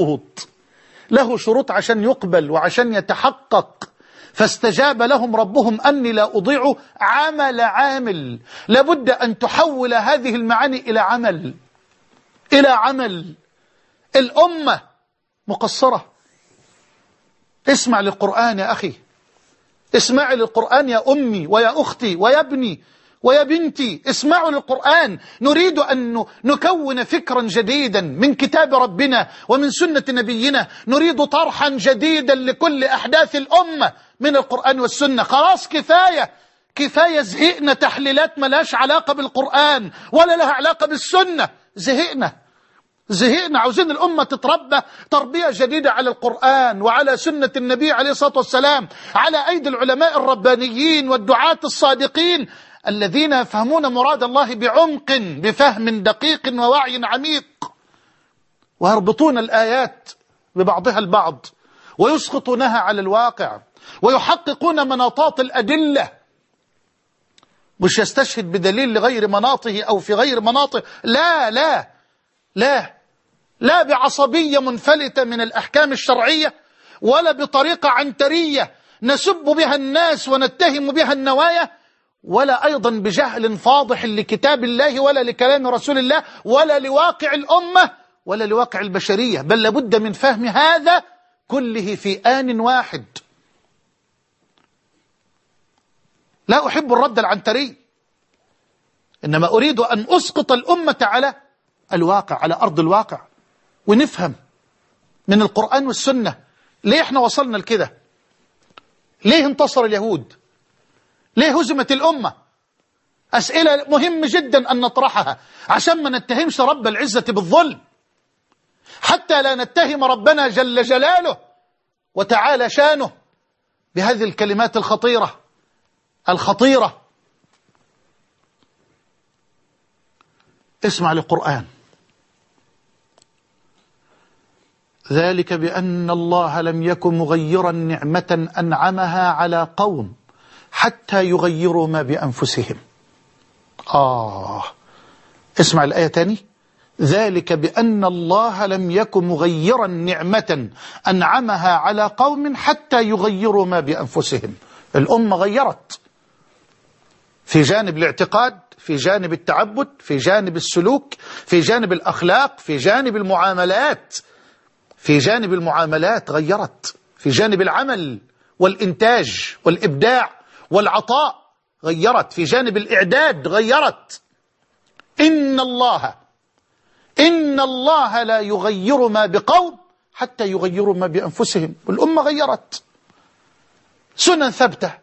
شروط عشان يقبل وعشان يتحقق. فاستجاب لهم ربهم أني لا أضيع عمل عامل. لابد أن تحول هذه المعاني إلى عمل. الأمة مقصرة. اسمع للقرآن يا أخي، اسمعي للقرآن يا أمي ويا أختي ويا ابني ويا بنتي، اسمعوا للقرآن. نريد أن نكون فكرا جديدا من كتاب ربنا ومن سنة نبينا. نريد طرحا جديدا لكل أحداث الأمة من القرآن والسنة. خلاص كفاية زهقنا تحليلات ملاش علاقة بالقرآن ولا لها علاقة بالسنة. زهقنا. عاوزين الأمة تتربى تربية جديدة على القرآن وعلى سنة النبي عليه الصلاة والسلام، على أيدي العلماء الربانيين والدعاة الصادقين الذين يفهمون مراد الله بعمق، بفهم دقيق ووعي عميق، ويربطون الآيات ببعضها البعض ويسقطونها على الواقع ويحققون مناطات الأدلة. مش يستشهد بدليل لغير مناطه أو في غير مناطه. لا بعصبية منفلتة من الأحكام الشرعية ولا بطريقة عنترية نسب بها الناس ونتهم بها النوايا، ولا أيضا بجهل فاضح لكتاب الله ولا لكلام رسول الله ولا لواقع الأمة ولا لواقع البشرية. بل لابد من فهم هذا كله في آن واحد. لا أحب الرد العنتري، إنما أريد أن أسقط الأمة على الواقع، على أرض الواقع، ونفهم من القرآن والسنة ليه احنا وصلنا لكده، ليه انتصر اليهود، ليه هزمت الأمة. أسئلة مهم جدا أن نطرحها عشان ما نتهمش رب العزة بالظلم، حتى لا نتهم ربنا جل جلاله وتعالى شانه بهذه الكلمات الخطيرة. اسمع للقرآن. ذلك بأن الله لم يكن مغيرا نعمة أنعمها على قوم حتى يغيروا ما بأنفسهم. اسمع الآية تاني. ذلك بأن الله لم يكن مغيرا نعمة أنعمها على قوم حتى يغيروا ما بأنفسهم. الأمة غيرت في جانب الاعتقاد، في جانب التعبد، في جانب السلوك، في جانب الأخلاق، في جانب المعاملات. غيرت في جانب العمل والإنتاج والإبداع والعطاء غيرت، في جانب الإعداد غيرت. إن الله لا يغير ما بقوم حتى يغيروا ما بأنفسهم. والأمة غيرت سنن ثابتة،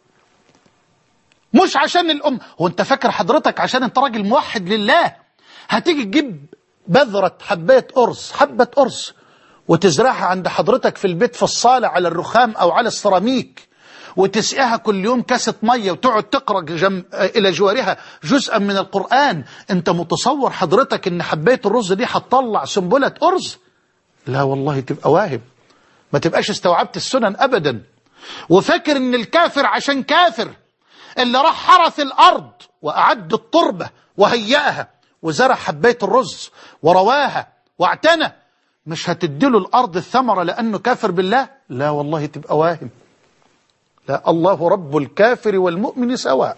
مش عشان الأمة. هو أنت فاكر حضرتك عشان أنت راجل موحد لله هتيجي تجيب بذرة حبة أرز وتزرعها عند حضرتك في البيت في الصالة على الرخام أو على السيراميك وتسقيها كل يوم كاسة مية وتقعد تقرأ إلى جوارها جزءا من القرآن؟ أنت متصور حضرتك أن حباية الرز دي هتطلع سنبلة أرز؟ لا والله، تبقى واهم، ما تبقاش استوعبت السنن أبدا. وفاكر أن الكافر عشان كافر اللي راح حرث الأرض وأعد التربة وهيئها وزرع حباية الرز ورواها واعتنى، مش هتديله الأرض الثمرة لأنه كافر بالله؟ لا والله، تبقى واهم. لا، الله رب الكافر والمؤمن سواء.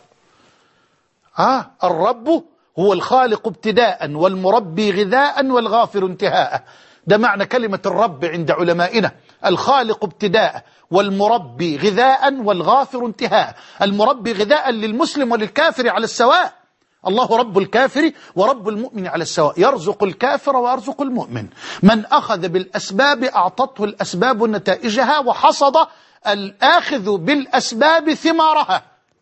الرب هو الخالق ابتداء والمربي غذاء والغافر انتهاء. ده معنى كلمة الرب عند علمائنا، الخالق ابتداء والمربي غذاء والغافر انتهاء. المربي غذاء للمسلم وللكافر على السواء. الله رب الكافر ورب المؤمن على السواء، يرزق الكافر ويرزق المؤمن. من أخذ بالأسباب أعطته الأسباب نتائجها، وحصد الآخذ بالأسباب ثمارها.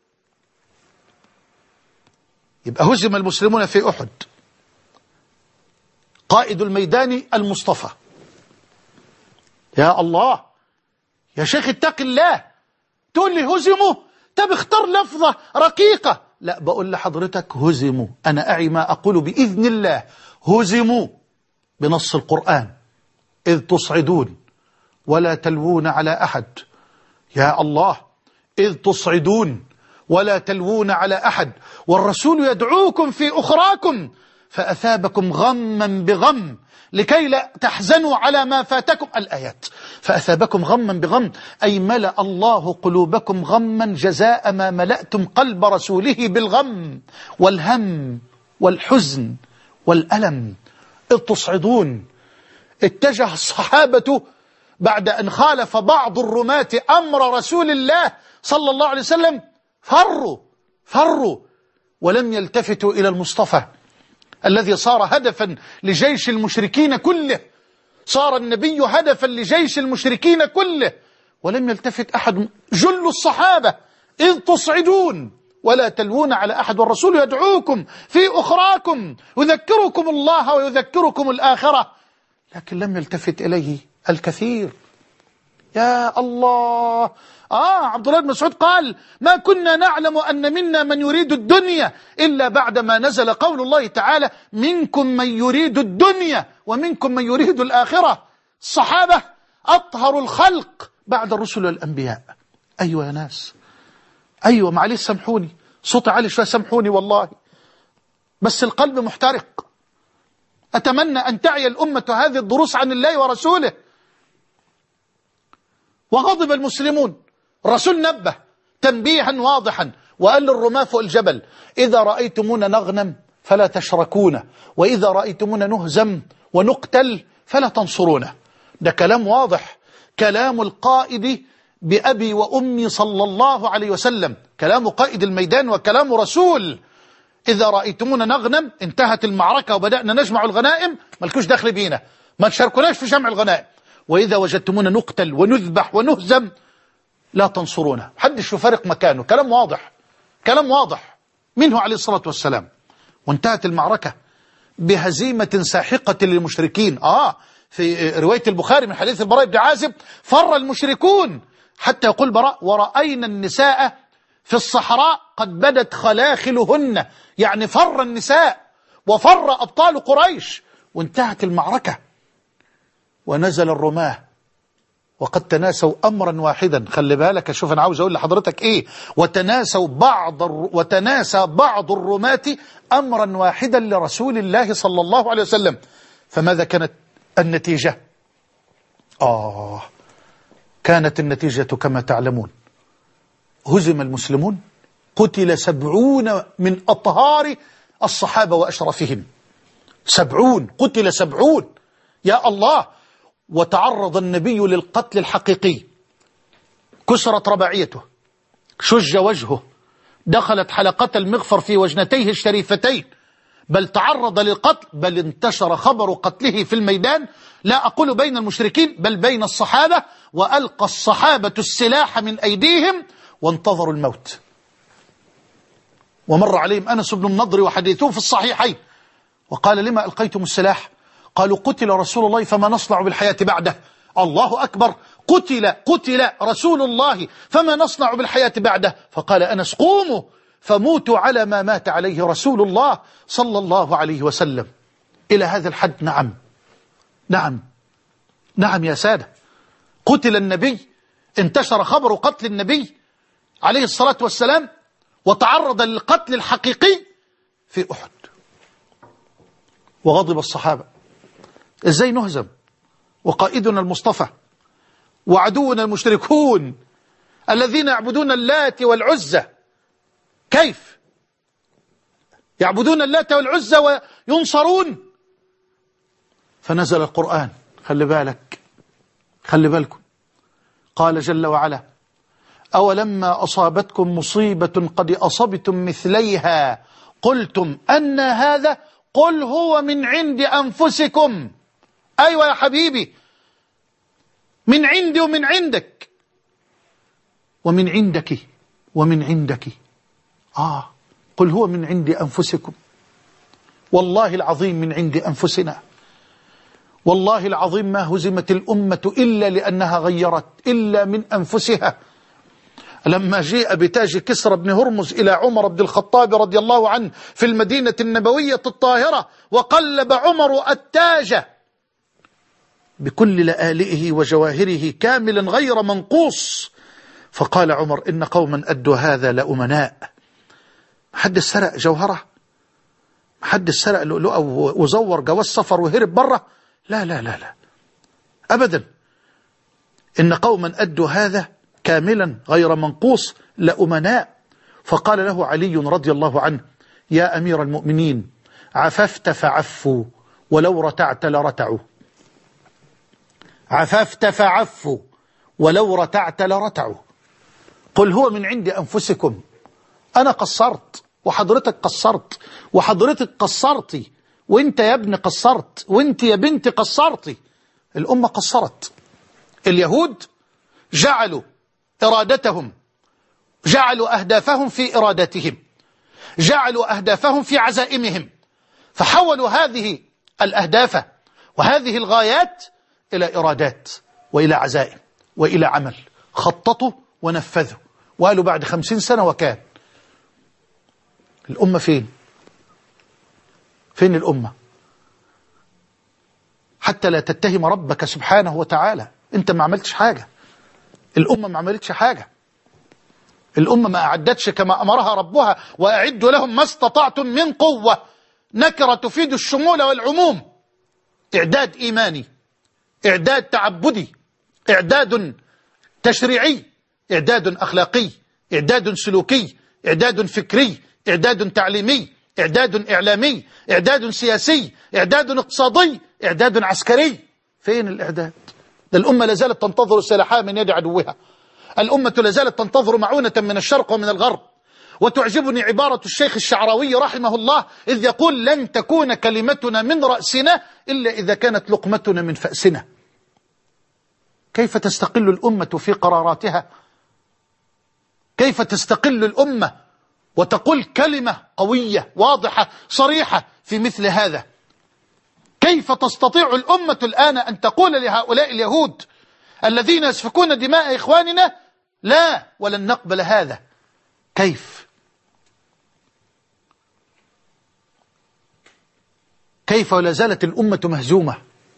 يبقى هزم المسلمون في أحد، قائد الميدان المصطفى. يا الله يا شيخ اتق الله، تقول لي هزموا؟ طب اختار لفظة رقيقة. لا، بقول لحضرتك هزموا، أنا أعي ما أقول بإذن الله. هزموا بنص القرآن، إذ تصعدون ولا تلوون على أحد. يا الله، إذ تصعدون ولا تلوون على أحد والرسول يدعوكم في أخراكم فأثابكم غما بغم لكي لا تحزنوا على ما فاتكم. الآيات. فأثابكم غما بغم أي ملأ الله قلوبكم غما جزاء ما ملأتم قلب رسوله بالغم والهم والحزن والألم. إذ تصعدون، اتجه الصحابة بعد أن خالف بعض الرماة أمر رسول الله صلى الله عليه وسلم، فروا ولم يلتفتوا إلى المصطفى الذي صار هدفا لجيش المشركين كله. صار النبي هدفا لجيش المشركين كله ولم يلتفت أحد. جل الصحابة إذ تصعدون ولا تلوون على أحد والرسول يدعوكم في أخراكم يذكركم الله ويذكركم الآخرة، لكن لم يلتفت إليه الكثير. يا الله. عبد الله بن مسعود قال: ما كنا نعلم أن منا من يريد الدنيا إلا بعدما نزل قول الله تعالى: منكم من يريد الدنيا ومنكم من يريد الآخرة. الصحابة أطهر الخلق بعد الرسل والأنبياء. أيوة يا ناس، أيوة معلش سامحوني، صوتي عالي شوية سامحوني والله، بس القلب محترق. أتمنى أن تعي الأمة هذه الدروس عن الله ورسوله. وغضب المسلمون. الرسول نبه تنبيها واضحا وقال للرماة فوق الجبل: إذا رأيتمونا نغنم فلا تشركونا، وإذا رأيتمونا نهزم ونقتل فلا تنصرونا. ده كلام واضح، كلام القائد بأبي وأمي صلى الله عليه وسلم، كلام قائد الميدان وكلام رسول. إذا رأيتمونا نغنم، انتهت المعركة وبدأنا نجمع الغنائم، مالكوش دخل بينا، ما تشاركوناش في جمع الغنائم. وإذا وجدتمونا نقتل ونذبح ونهزم لا تنصرونا. محدش يفارق مكانه. كلام واضح، كلام واضح منه عليه الصلاة والسلام. وانتهت المعركة بهزيمة ساحقة للمشركين. في رواية البخاري من حديث البراء بن عازب: فر المشركون حتى يقول براء: ورأينا النساء في الصحراء قد بدت خلاخلهن. يعني فر النساء وفر أبطال قريش. وانتهت المعركة ونزل الرماة وقد تناسوا أمرا واحدا. خلي بالك، شوف أنا عاوز أقول لحضرتك إيه: وتناسى بعض الرماة أمرا واحدا لرسول الله صلى الله عليه وسلم. فماذا كانت النتيجة؟ كانت النتيجة كما تعلمون: هزم المسلمون، قتل 70 من أطهار الصحابة وأشرفهم. 70 قتل 70. يا الله. وتعرض النبي للقتل الحقيقي كسرت رباعيته، شج وجهه، دخلت حلقة المغفر في وجنتيه الشريفتين، بل تعرض للقتل، بل انتشر خبر قتله في الميدان، لا أقول بين المشركين بل بين الصحابة، وألقى الصحابة السلاح من أيديهم وانتظروا الموت. ومر عليهم أنس بن النضر وحديثه في الصحيحين، وقال: لما ألقيتم السلاح؟ قالوا: قتل رسول الله فما نصنع بالحياة بعده. الله أكبر، قتل رسول الله فما نصنع بالحياة بعده. فقال أنس: قوموا فموتوا على ما مات عليه رسول الله صلى الله عليه وسلم. إلى هذا الحد. نعم نعم نعم يا سادة، قتل النبي، انتشر خبر قتل النبي عليه الصلاة والسلام، وتعرض للقتل الحقيقي في أحد. وغضب الصحابة: إزاي نهزم وقائدنا المصطفى وعدونا المشركون الذين يعبدون اللات والعزى؟ كيف يعبدون اللات والعزى وينصرون؟ فنزل القرآن. خلي بالكم. قال جل وعلا: أولما أصابتكم مصيبة قد أصبتم مثليها قلتم أن هذا قل هو من عند أنفسكم. أيوة يا حبيبي، من عندي ومن عندك ومن عندك ومن عندك. قل هو من عند أنفسكم. والله العظيم من عند أنفسنا. والله العظيم ما هزمت الأمة إلا لأنها غيرت، إلا من أنفسها. لما جاء بتاج كسرى بن هرمز إلى عمر بن الخطاب رضي الله عنه في المدينة النبوية الطاهرة، وقلب عمر التاج بكل لآلئه وجواهره كاملا غير منقوص، فقال عمر: إن قوما أدوا هذا لأمناء. محد سرق جوهرة؟ محد سرق لؤلؤة وزور جواز سفر وهرب بره؟ لا لا لا لا أبدا. إن قوما أدوا هذا كاملا غير منقوص لأمناء. فقال له علي رضي الله عنه: يا أمير المؤمنين، عففت فعفوا ولو رتعت لرتعوا. عففت فعفوا ولو رتعت لرتعوا. قل هو من عند أنفسكم. أنا قصرت وحضرتك قصرت وحضرتك قصرتي، وانت يا ابن قصرت، وانت يا بنت قصرتي. الأمة قصرت. اليهود جعلوا إرادتهم، جعلوا أهدافهم في إرادتهم، جعلوا أهدافهم في عزائمهم، فحولوا هذه الأهداف وهذه الغايات إلى إرادات وإلى عزائم وإلى عمل. خططوا ونفذوا وقالوا بعد 50 سنة وكان. الأمة فين؟ فين الأمة؟ حتى لا تتهم ربك سبحانه وتعالى. أنت ما عملتش حاجة، الأمة ما عملتش حاجة، الأمة ما أعدتش كما أمرها ربها: وأعدوا لهم ما استطعتم من قوة. نكرة تفيد الشمول والعموم. إعداد إيماني، إعداد تعبدي، إعداد تشريعي، إعداد أخلاقي، إعداد سلوكي، إعداد فكري، إعداد تعليمي، إعداد إعلامي، إعداد سياسي، إعداد اقتصادي، إعداد عسكري. فين الإعداد؟ ده الأمة لازالت تنتظر سلاحها من يد عدوها. الأمة لازالت تنتظر معونة من الشرق ومن الغرب. وتعجبني عبارة الشيخ الشعراوي رحمه الله إذ يقول: لن تكون كلمتنا من رأسنا إلا إذا كانت لقمتنا من فأسنا. كيف تستقل الأمة في قراراتها؟ كيف تستقل الأمة وتقول كلمة قوية واضحة صريحة في مثل هذا؟ كيف تستطيع الأمة الآن أن تقول لهؤلاء اليهود الذين يسفكون دماء إخواننا: لا، ولن نقبل هذا؟ كيف ولا زالت الأمة مهزومة؟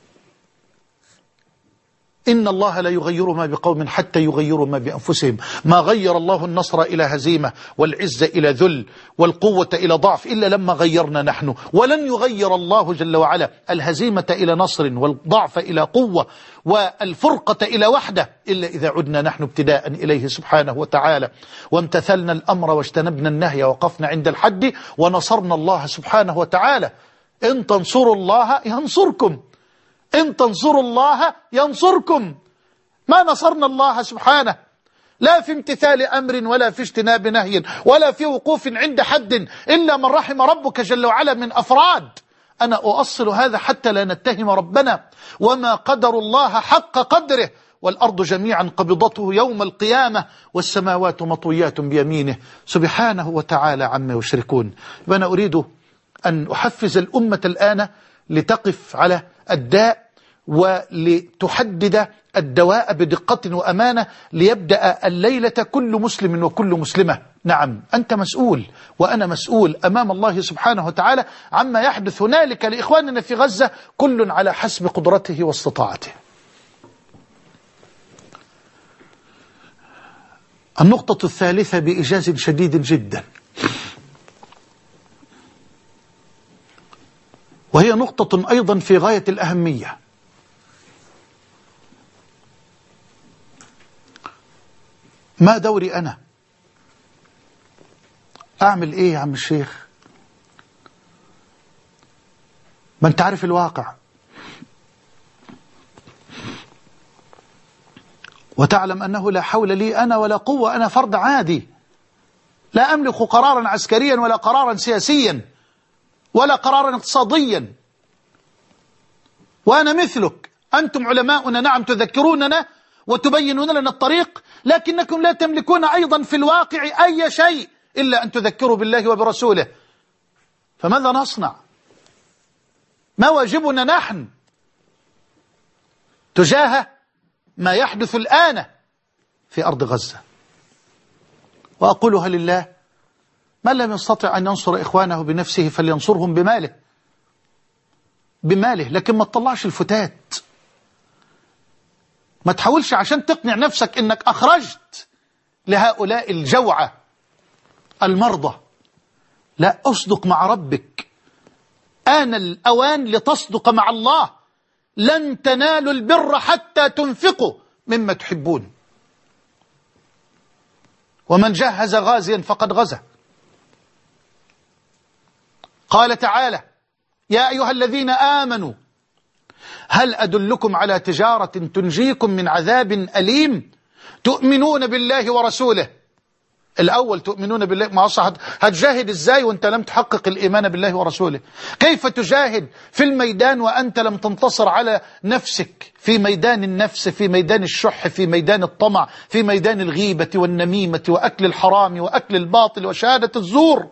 إن الله لا يغير ما بقوم حتى يغيروا ما بأنفسهم. ما غير الله النصر إلى هزيمة والعزة إلى ذل والقوة إلى ضعف إلا لما غيرنا نحن. ولن يغير الله جل وعلا الهزيمة إلى نصر والضعف إلى قوة والفرقة إلى وحدة إلا إذا عدنا نحن ابتداء إليه سبحانه وتعالى، وامتثلنا الأمر واجتنبنا النهي ووقفنا عند الحد ونصرنا الله سبحانه وتعالى. إن تنصروا الله ينصركم، إن تنصروا الله ينصركم. ما نصرنا الله سبحانه لا في امتثال أمر ولا في اجتناب نهي ولا في وقوف عند حد إلا من رحم ربك جل وعلا من أفراد. أنا أؤصل هذا حتى لا نتهم ربنا. وما قدر الله حق قدره، والأرض جميعا قبضته يوم القيامة والسماوات مطويات بيمينه سبحانه وتعالى عما يشركون. وأنا أريد أن أحفز الأمة الآن لتقف على الداء ولتحدد الدواء بدقة وأمانة، ليبدأ الليلة كل مسلم وكل مسلمة. نعم، أنت مسؤول وأنا مسؤول أمام الله سبحانه وتعالى عما يحدث هنالك لإخواننا في غزة، كل على حسب قدرته واستطاعته. النقطة الثالثة بإيجاز شديد جدا، وهي نقطة أيضا في غاية الأهمية. ما دوري أنا؟ أعمل إيه يا عم الشيخ؟ ما أنت عارف الواقع، وتعلم أنه لا حول لي أنا ولا قوة، أنا فرد عادي لا أملك قرارا عسكريا ولا قرارا سياسيا ولا قرارا اقتصاديا، وأنا مثلك. أنتم علماؤنا، نعم، تذكروننا وتبينون لنا الطريق، لكنكم لا تملكون أيضا في الواقع أي شيء إلا أن تذكروا بالله وبرسوله. فماذا نصنع؟ ما واجبنا نحن تجاه ما يحدث الآن في أرض غزة؟ وأقولها لله: من لم يستطع أن ينصر إخوانه بنفسه فلينصرهم بماله، لكن ما تطلعش الفتات. ما تحاولش عشان تقنع نفسك إنك أخرجت لهؤلاء الجوعى المرضى. لا، أصدق مع ربك. آن الأوان لتصدق مع الله. لن تنالوا البر حتى تنفقوا مما تحبون. ومن جهز غازيا فقد غزا. قال تعالى: يا أيها الذين آمنوا هل أدلكم على تجارة تنجيكم من عذاب أليم تؤمنون بالله ورسوله. الأول تؤمنون بالله، ما أصلا هتجاهد إزاي وأنت لم تحقق الإيمان بالله ورسوله؟ كيف تجاهد في الميدان وأنت لم تنتصر على نفسك في ميدان النفس، في ميدان الشح، في ميدان الطمع، في ميدان الغيبة والنميمة وأكل الحرام وأكل الباطل وشهادة الزور؟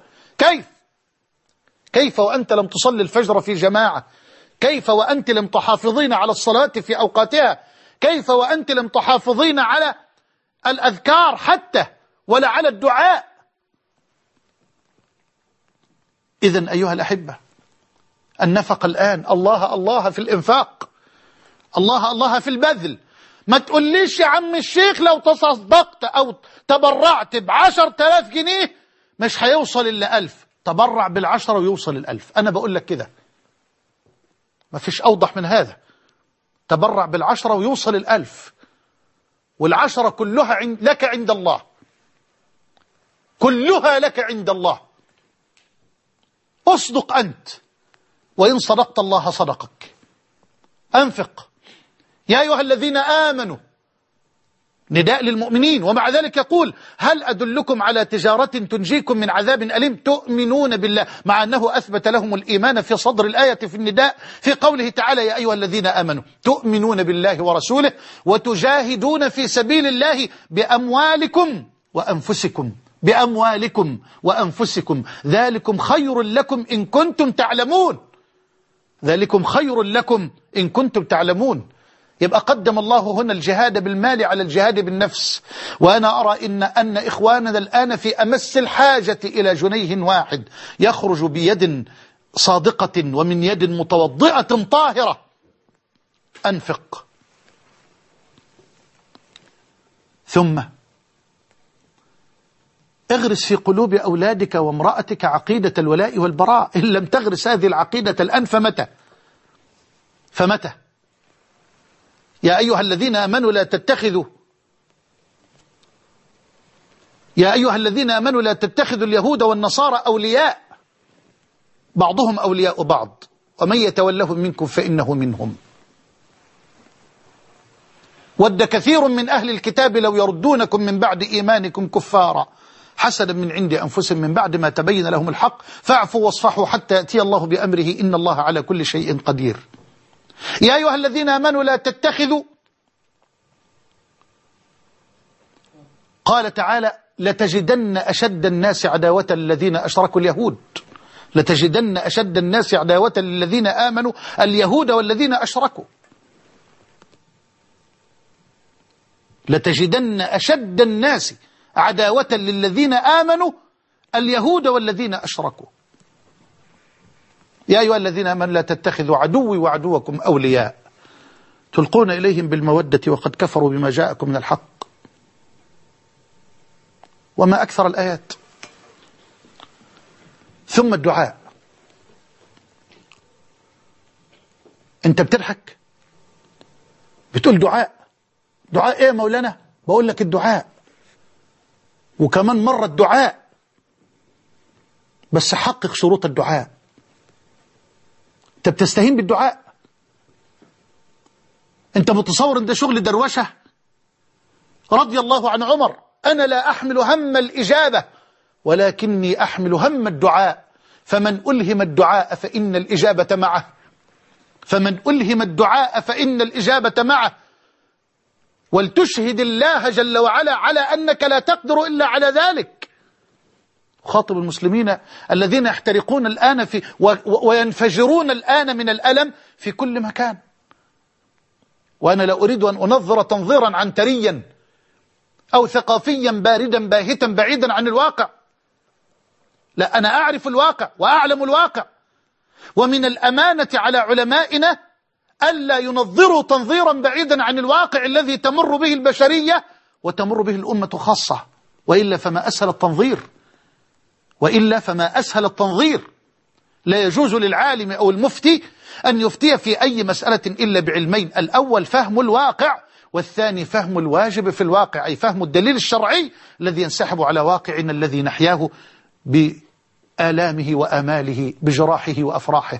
كيف وأنت لم تصلي الفجر في جماعة؟ كيف وأنت لم تحافظين على الصلاة في أوقاتها؟ كيف وأنت لم تحافظين على الأذكار حتى ولا على الدعاء؟ إذن أيها الأحبة، النفق الآن الله الله في الإنفاق، الله الله في البذل. ما تقوليش يا عم الشيخ لو تصدقت أو تبرعت ب10,000 جنيه مش هيوصل إلا 1000. تبرع بال10 ويوصل ال1000. أنا بقول لك كده، ما فيش أوضح من هذا. تبرع بال10 ويوصل ال1000، وال10 كلها لك عند الله، كلها لك عند الله. أصدق أنت، وإن صدقت الله صدقك. أنفق يا أيها الذين آمنوا، نداء للمؤمنين. ومع ذلك يقول: هل أدلكم على تجارة تنجيكم من عذاب أليم تؤمنون بالله، مع أنه أثبت لهم الإيمان في صدر الآية في النداء في قوله تعالى: يا أيها الذين آمنوا تؤمنون بالله ورسوله وتجاهدون في سبيل الله بأموالكم وأنفسكم. بأموالكم وأنفسكم ذلكم خير لكم إن كنتم تعلمون. ذلكم خير لكم إن كنتم تعلمون. يبقى قدم الله هنا الجهاد بالمال على الجهاد بالنفس. وأنا أرى أن إخواننا الآن في أمس الحاجة إلى جنيه واحد يخرج بيد صادقة ومن يد متوضئة طاهرة. أنفق. ثم اغرس في قلوب أولادك وامرأتك عقيدة الولاء والبراء. إن لم تغرس هذه العقيدة الآن فمتى؟ يا أيها الذين آمنوا لا تتخذوا اليهود والنصارى أولياء، بعضهم أولياء بعض، ومن يتولهم منكم فإنه منهم. ود كثير من أهل الكتاب لو يردونكم من بعد إيمانكم كفارا حسدا من عند أنفسهم من بعد ما تبين لهم الحق فاعفوا واصفحوا حتى يأتي الله بأمره إن الله على كل شيء قدير. يا أيها الذين آمنوا لا تتخذوا، قال تعالى لتجدن أشد الناس عداوة الذين أشركوا اليهود، لتجدن أشد الناس عداوة للذين آمنوا اليهود والذين أشركوا، لتجدن أشد الناس عداوة للذين آمنوا اليهود والذين أشركوا. يا أيها الذين آمنوا لا تتخذوا عدوي وعدوكم أولياء تلقون إليهم بالمودة وقد كفروا بما جاءكم من الحق. وما أكثر الآيات. ثم الدعاء. أنت بتضحك بتقول دعاء، دعاء إيه يا مولانا؟ بقول لك الدعاء، وكمان مرة الدعاء، بس حقق شروط الدعاء. أنت بتستهين بالدعاء؟ أنت متصور أن ده شغل دروشة؟ رضي الله عن عمر أنا لا أحمل هم الإجابة ولكني أحمل هم الدعاء، فمن ألهم الدعاء فإن الإجابة معه، فمن ألهم الدعاء فإن الإجابة معه، ولتشهد الله جل وعلا على أنك لا تقدر إلا على ذلك. خاطب المسلمين الذين يحترقون الآن وينفجرون الآن من الألم في كل مكان. وأنا لا أريد أن أنظر تنظيرا عنتريا أو ثقافيا باردا باهتا بعيدا عن الواقع، لا، أنا أعرف الواقع وأعلم الواقع، ومن الأمانة على علمائنا ألا ينظروا تنظيرا بعيدا عن الواقع الذي تمر به البشرية وتمر به الأمة خاصة، وإلا فما أسهل التنظير، وإلا فما أسهل التنظير. لا يجوز للعالم أو المفتي أن يفتي في أي مسألة إلا بعلمين: الأول فهم الواقع، والثاني فهم الواجب في الواقع، أي فهم الدليل الشرعي الذي ينسحب على واقعنا الذي نحياه بآلامه وآماله بجراحه وأفراحه.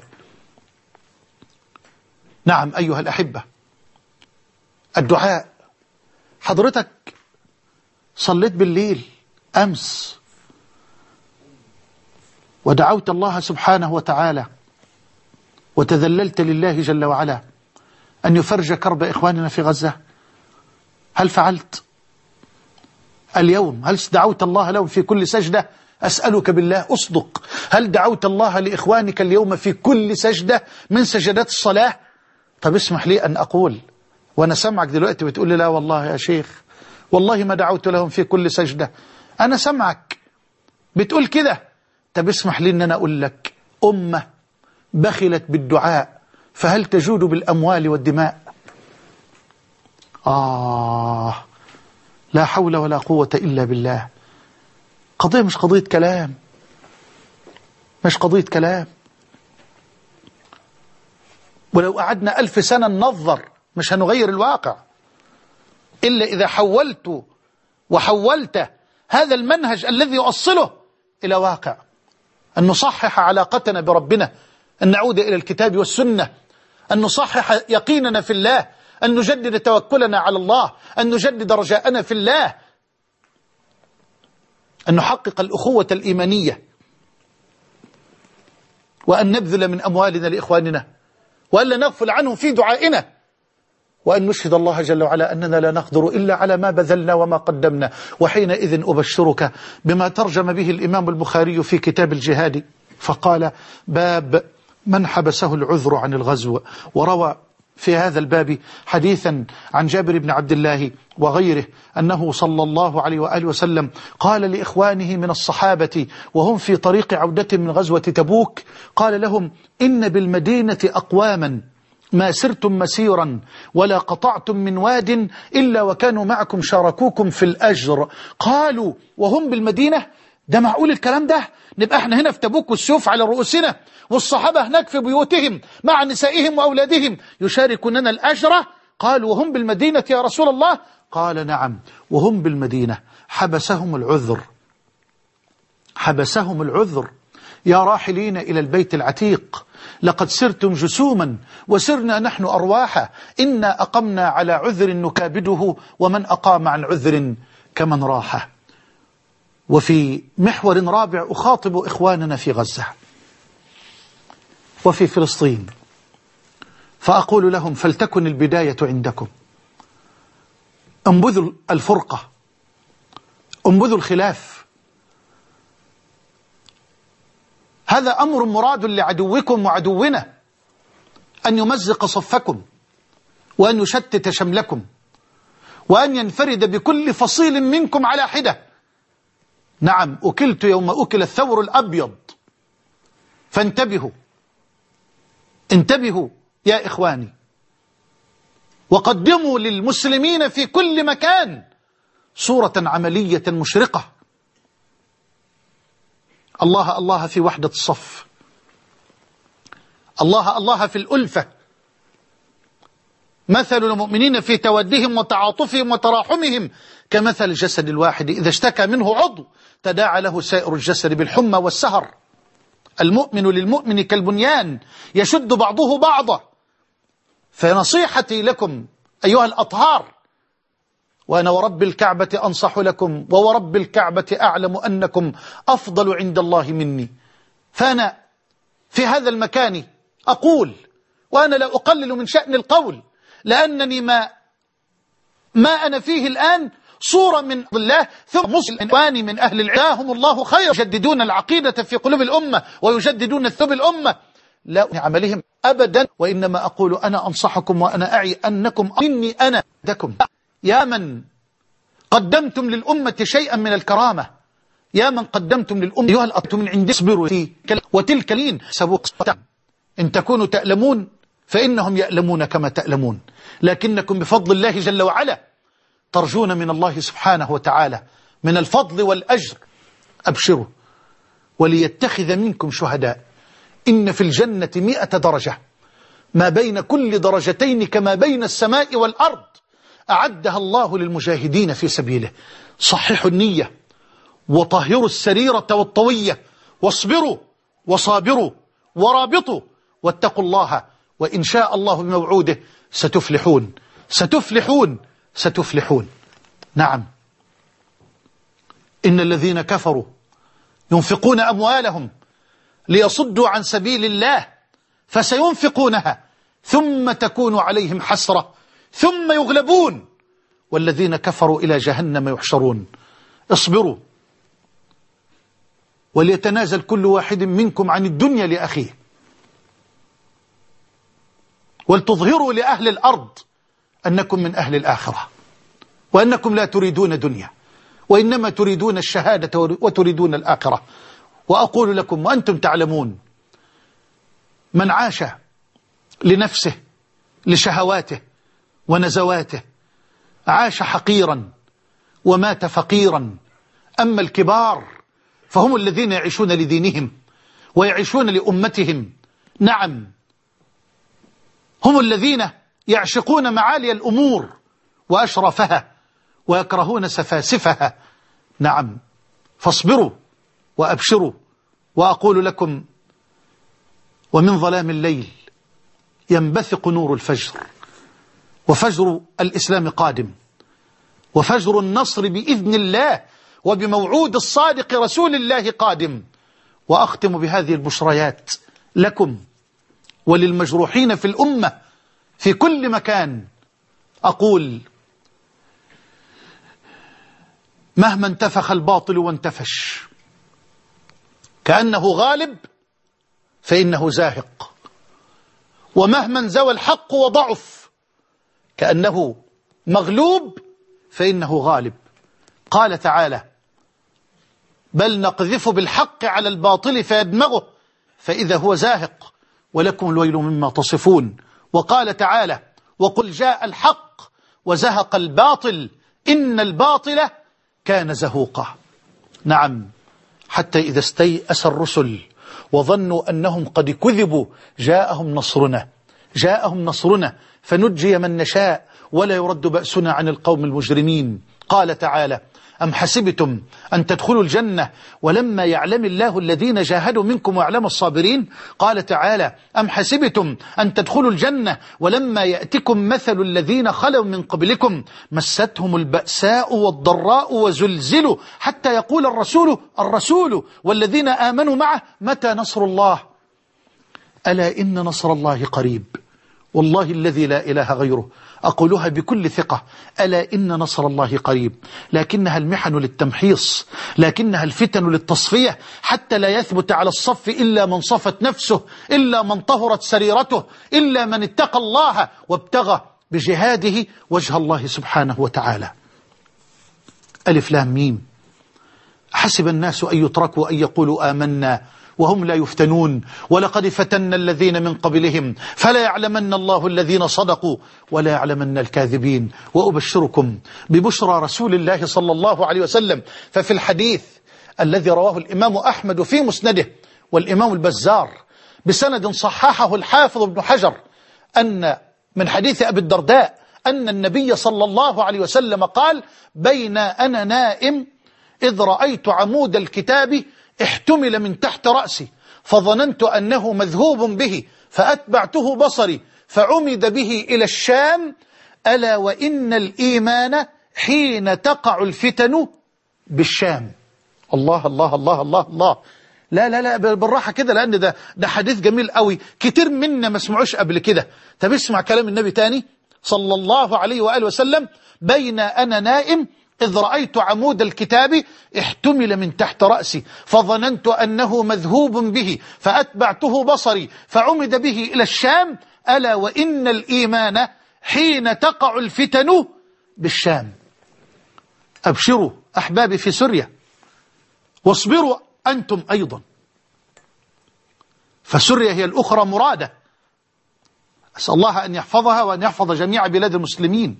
نعم أيها الأحبة، الدعاء. حضرتك صليت بالليل أمس ودعوت الله سبحانه وتعالى وتذللت لله جل وعلا أن يفرج كرب إخواننا في غزة؟ هل فعلت اليوم؟ هل دعوت الله لهم في كل سجدة؟ أسألك بالله أصدق، هل دعوت الله لإخوانك اليوم في كل سجدة من سجدات الصلاة؟ طب اسمح لي أن أقول، وأنا سمعك دلوقتي بتقول لي لا والله يا شيخ والله ما دعوت لهم في كل سجدة، أنا سمعك بتقول كده. طب اسمح لي أن أنا أقول لك: أمة بخلت بالدعاء فهل تجود بالأموال والدماء؟ لا حول ولا قوة إلا بالله. قضية مش قضية كلام، مش قضية كلام. ولو قعدنا 1000 سنة ننظر مش هنغير الواقع إلا إذا حولت وحولت هذا المنهج الذي يوصله إلى واقع، أن نصحح علاقتنا بربنا، أن نعود إلى الكتاب والسنة، أن نصحح يقيننا في الله، أن نجدد توكلنا على الله، أن نجدد رجاءنا في الله، أن نحقق الأخوة الإيمانية، وأن نبذل من أموالنا لإخواننا، وأن لا نغفل عنهم في دعائنا، وأن نشهد الله جل وعلا أننا لا نقدر إلا على ما بذلنا وما قدمنا. وحينئذ أبشرك بما ترجم به الإمام البخاري في كتاب الجهاد، فقال: باب من حبسه العذر عن الغزو. وروى في هذا الباب حديثا عن جابر بن عبد الله وغيره أنه صلى الله عليه وآله وسلم قال لإخوانه من الصحابة وهم في طريق عودة من غزوة تبوك، قال لهم: إن بالمدينة أقواما ما سرتم مسيرا ولا قطعتم من واد إلا وكانوا معكم شاركوكم في الأجر. قالوا: وهم بالمدينة؟ ده معقول الكلام ده؟ نبقى احنا هنا في تبوك والسيوف على رؤوسنا والصحابة هناك في بيوتهم مع نسائهم وأولادهم يشاركوننا الأجر؟ قالوا: وهم بالمدينة يا رسول الله؟ قال: نعم وهم بالمدينة، حبسهم العذر، حبسهم العذر، يا راحلين إلى البيت العتيق لقد سرتم جسوما وسرنا نحن أرواحا، إنا أقمنا على عذر نكابده ومن أقام عن عذر كمن راح. وفي محور رابع أخاطب إخواننا في غزة وفي فلسطين فأقول لهم فلتكن البداية عندكم، انبذوا الفرقة، انبذوا الخلاف. هذا أمر مراد لعدوكم وعدونا أن يمزق صفكم وأن يشتت شملكم وأن ينفرد بكل فصيل منكم على حدة. نعم، أكلت يوم أكل الثور الأبيض، فانتبهوا، انتبهوا يا إخواني، وقدموا للمسلمين في كل مكان صورة عملية مشرقة. الله الله في وحدة الصف، الله الله في الألفة. مثل المؤمنين في تودهم وتعاطفهم وتراحمهم كمثل الجسد الواحد إذا اشتكى منه عضو تداعى له سائر الجسد بالحمى والسهر. المؤمن للمؤمن كالبنيان يشد بعضه بعضا. فنصيحتي لكم أيها الأطهار، وأنا ورب الكعبة أنصح لكم وورب الكعبة أعلم أنكم أفضل عند الله مني، فأنا في هذا المكان أقول، وأنا لا أقلل من شأن القول، لأنني ما أنا فيه الآن صورة من الله، ثم مسلماني من أهل العلم هم الله خير يجددون العقيدة في قلوب الأمة ويجددون ثوب الأمة لا عملهم أبدا. وإنما أقول أنا أنصحكم وأنا أعي أنكم مني أنا لكم، يا من قدمتم للأمة شيئا من الكرامة، يا من قدمتم للأمة أيها الأطهار من عند اصبروا وتلك لين سبوق. إن تكونوا تألمون فإنهم يألمون كما تألمون، لكنكم بفضل الله جل وعلا ترجون من الله سبحانه وتعالى من الفضل والأجر. أبشروا وليتخذ منكم شهداء، إن في الجنة 100 درجة، ما بين كل درجتين كما بين السماء والأرض، أعدها الله للمجاهدين في سبيله. صححوا النية وطهروا السريرة والطوية، واصبروا وصابروا ورابطوا واتقوا الله، وإن شاء الله بموعوده ستفلحون ستفلحون ستفلحون. نعم، إن الذين كفروا ينفقون أموالهم ليصدوا عن سبيل الله فسينفقونها ثم تكون عليهم حسرة ثم يغلبون والذين كفروا إلى جهنم يحشرون. اصبروا وليتنازل كل واحد منكم عن الدنيا لأخيه، ولتظهروا لأهل الأرض أنكم من أهل الآخرة، وأنكم لا تريدون دنيا وإنما تريدون الشهادة وتريدون الآخرة. وأقول لكم وأنتم تعلمون، من عاش لنفسه لشهواته ونزواته عاش حقيرا ومات فقيرا. أما الكبار فهم الذين يعيشون لدينهم ويعيشون لأمتهم. نعم، هم الذين يعشقون معالي الأمور وأشرفها ويكرهون سفاسفها. نعم، فاصبروا وأبشروا. وأقول لكم ومن ظلام الليل ينبثق نور الفجر، وفجر الإسلام قادم، وفجر النصر بإذن الله وبموعود الصادق رسول الله قادم. وأختم بهذه البشريات لكم وللمجروحين في الأمة في كل مكان. أقول مهما انتفخ الباطل وانتفش كأنه غالب فإنه زاهق، ومهما انزوى الحق وضعف كأنه مغلوب فإنه غالب. قال تعالى بل نقذف بالحق على الباطل فيدمغه فإذا هو زاهق ولكم الويل مما تصفون. وقال تعالى وقل جاء الحق وزهق الباطل إن الباطل كان زهوقا. نعم، حتى إذا استيأس الرسل وظنوا أنهم قد كذبوا جاءهم نصرنا فنجي من نشاء ولا يرد بأسنا عن القوم المجرمين. قال تعالى أم حسبتم أن تدخلوا الجنة ولما يعلم الله الذين جاهدوا منكم ويعلم الصابرين. قال تعالى أم حسبتم أن تدخلوا الجنة ولما يأتكم مثل الذين خلوا من قبلكم مستهم البأساء والضراء وزلزلوا حتى يقول الرسول والذين آمنوا معه متى نصر الله ألا إن نصر الله قريب. والله الذي لا إله غيره أقولها بكل ثقة، ألا إن نصر الله قريب. لكنها المحن للتمحيص، لكنها الفتن للتصفية، حتى لا يثبت على الصف إلا من صفت نفسه، إلا من طهرت سريرته، إلا من اتقى الله وابتغى بجهاده وجه الله سبحانه وتعالى. ألف لام ميم. حسب الناس أن يتركوا أن يقولوا آمنا وهم لا يفتنون ولقد فتنا الذين من قبلهم فلا يعلمن الله الذين صدقوا ولا يعلمن الكاذبين. وأبشركم ببشرى رسول الله صلى الله عليه وسلم. ففي الحديث الذي رواه الإمام أحمد في مسنده والإمام البزار بسند صححه الحافظ ابن حجر أن من حديث أبي الدرداء أن النبي صلى الله عليه وسلم قال بين أنا نائم إذ رأيت عمود الكتاب احتمل من تحت رأسي فظننت أنه مذهوب به فأتبعته بصري فعمد به إلى الشام ألا وإن الإيمان حين تقع الفتن بالشام. الله الله الله الله الله. لا لا لا بالراحة كده، لأن ده حديث جميل قوي كتير منا ما سمعوش قبل كده. طب اسمع كلام النبي تاني صلى الله عليه وآله وسلم بين أنا نائم إذ رأيت عمود الكتاب احتمل من تحت رأسي فظننت أنه مذهوب به فأتبعته بصري فعمد به إلى الشام ألا وإن الإيمان حين تقع الفتن بالشام. أبشروا أحبابي في سوريا واصبروا أنتم أيضا، فسوريا هي الأخرى مرادة. أسأل الله أن يحفظها وأن يحفظ جميع بلاد المسلمين.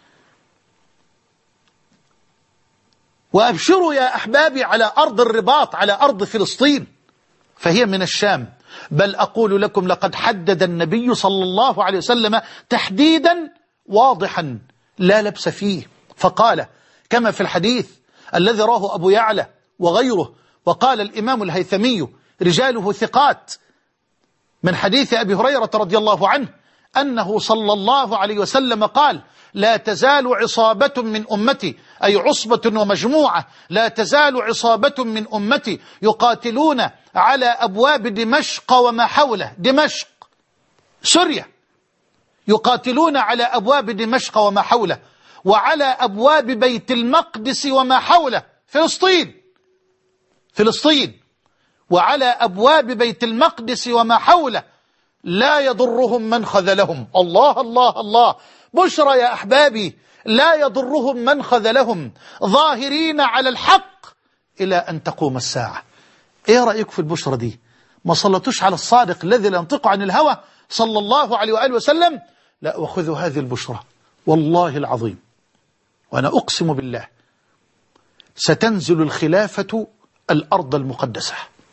وأبشروا يا أحبابي على أرض الرباط، على أرض فلسطين، فهي من الشام. بل أقول لكم لقد حدد النبي صلى الله عليه وسلم تحديدا واضحا لا لبس فيه، فقال كما في الحديث الذي راه أبو يعلى وغيره، وقال الإمام الهيثمي رجاله ثقات، من حديث أبي هريرة رضي الله عنه أنه صلى الله عليه وسلم قال لا تزال عصابة من أمتي، أي عصبة ومجموعة، لا تزال عصابة من أمتي يقاتلون على أبواب دمشق وما حوله، دمشق سوريا، يقاتلون على أبواب دمشق وما حوله، وعلى أبواب بيت المقدس وما حوله، فلسطين، وعلى أبواب بيت المقدس وما حوله لا يضرهم من خذلهم. الله الله الله. بشرى يا أحبابي، لا يضرهم من خذلهم ظاهرين على الحق إلى أن تقوم الساعة. إيه رأيك في البشرى دي؟ ما صلتوش على الصادق الذي لا ينطق عن الهوى صلى الله عليه وآله وسلم؟ لا، وخذوا هذه البشرى والله العظيم وأنا أقسم بالله ستنزل الخلافة الأرض المقدسة.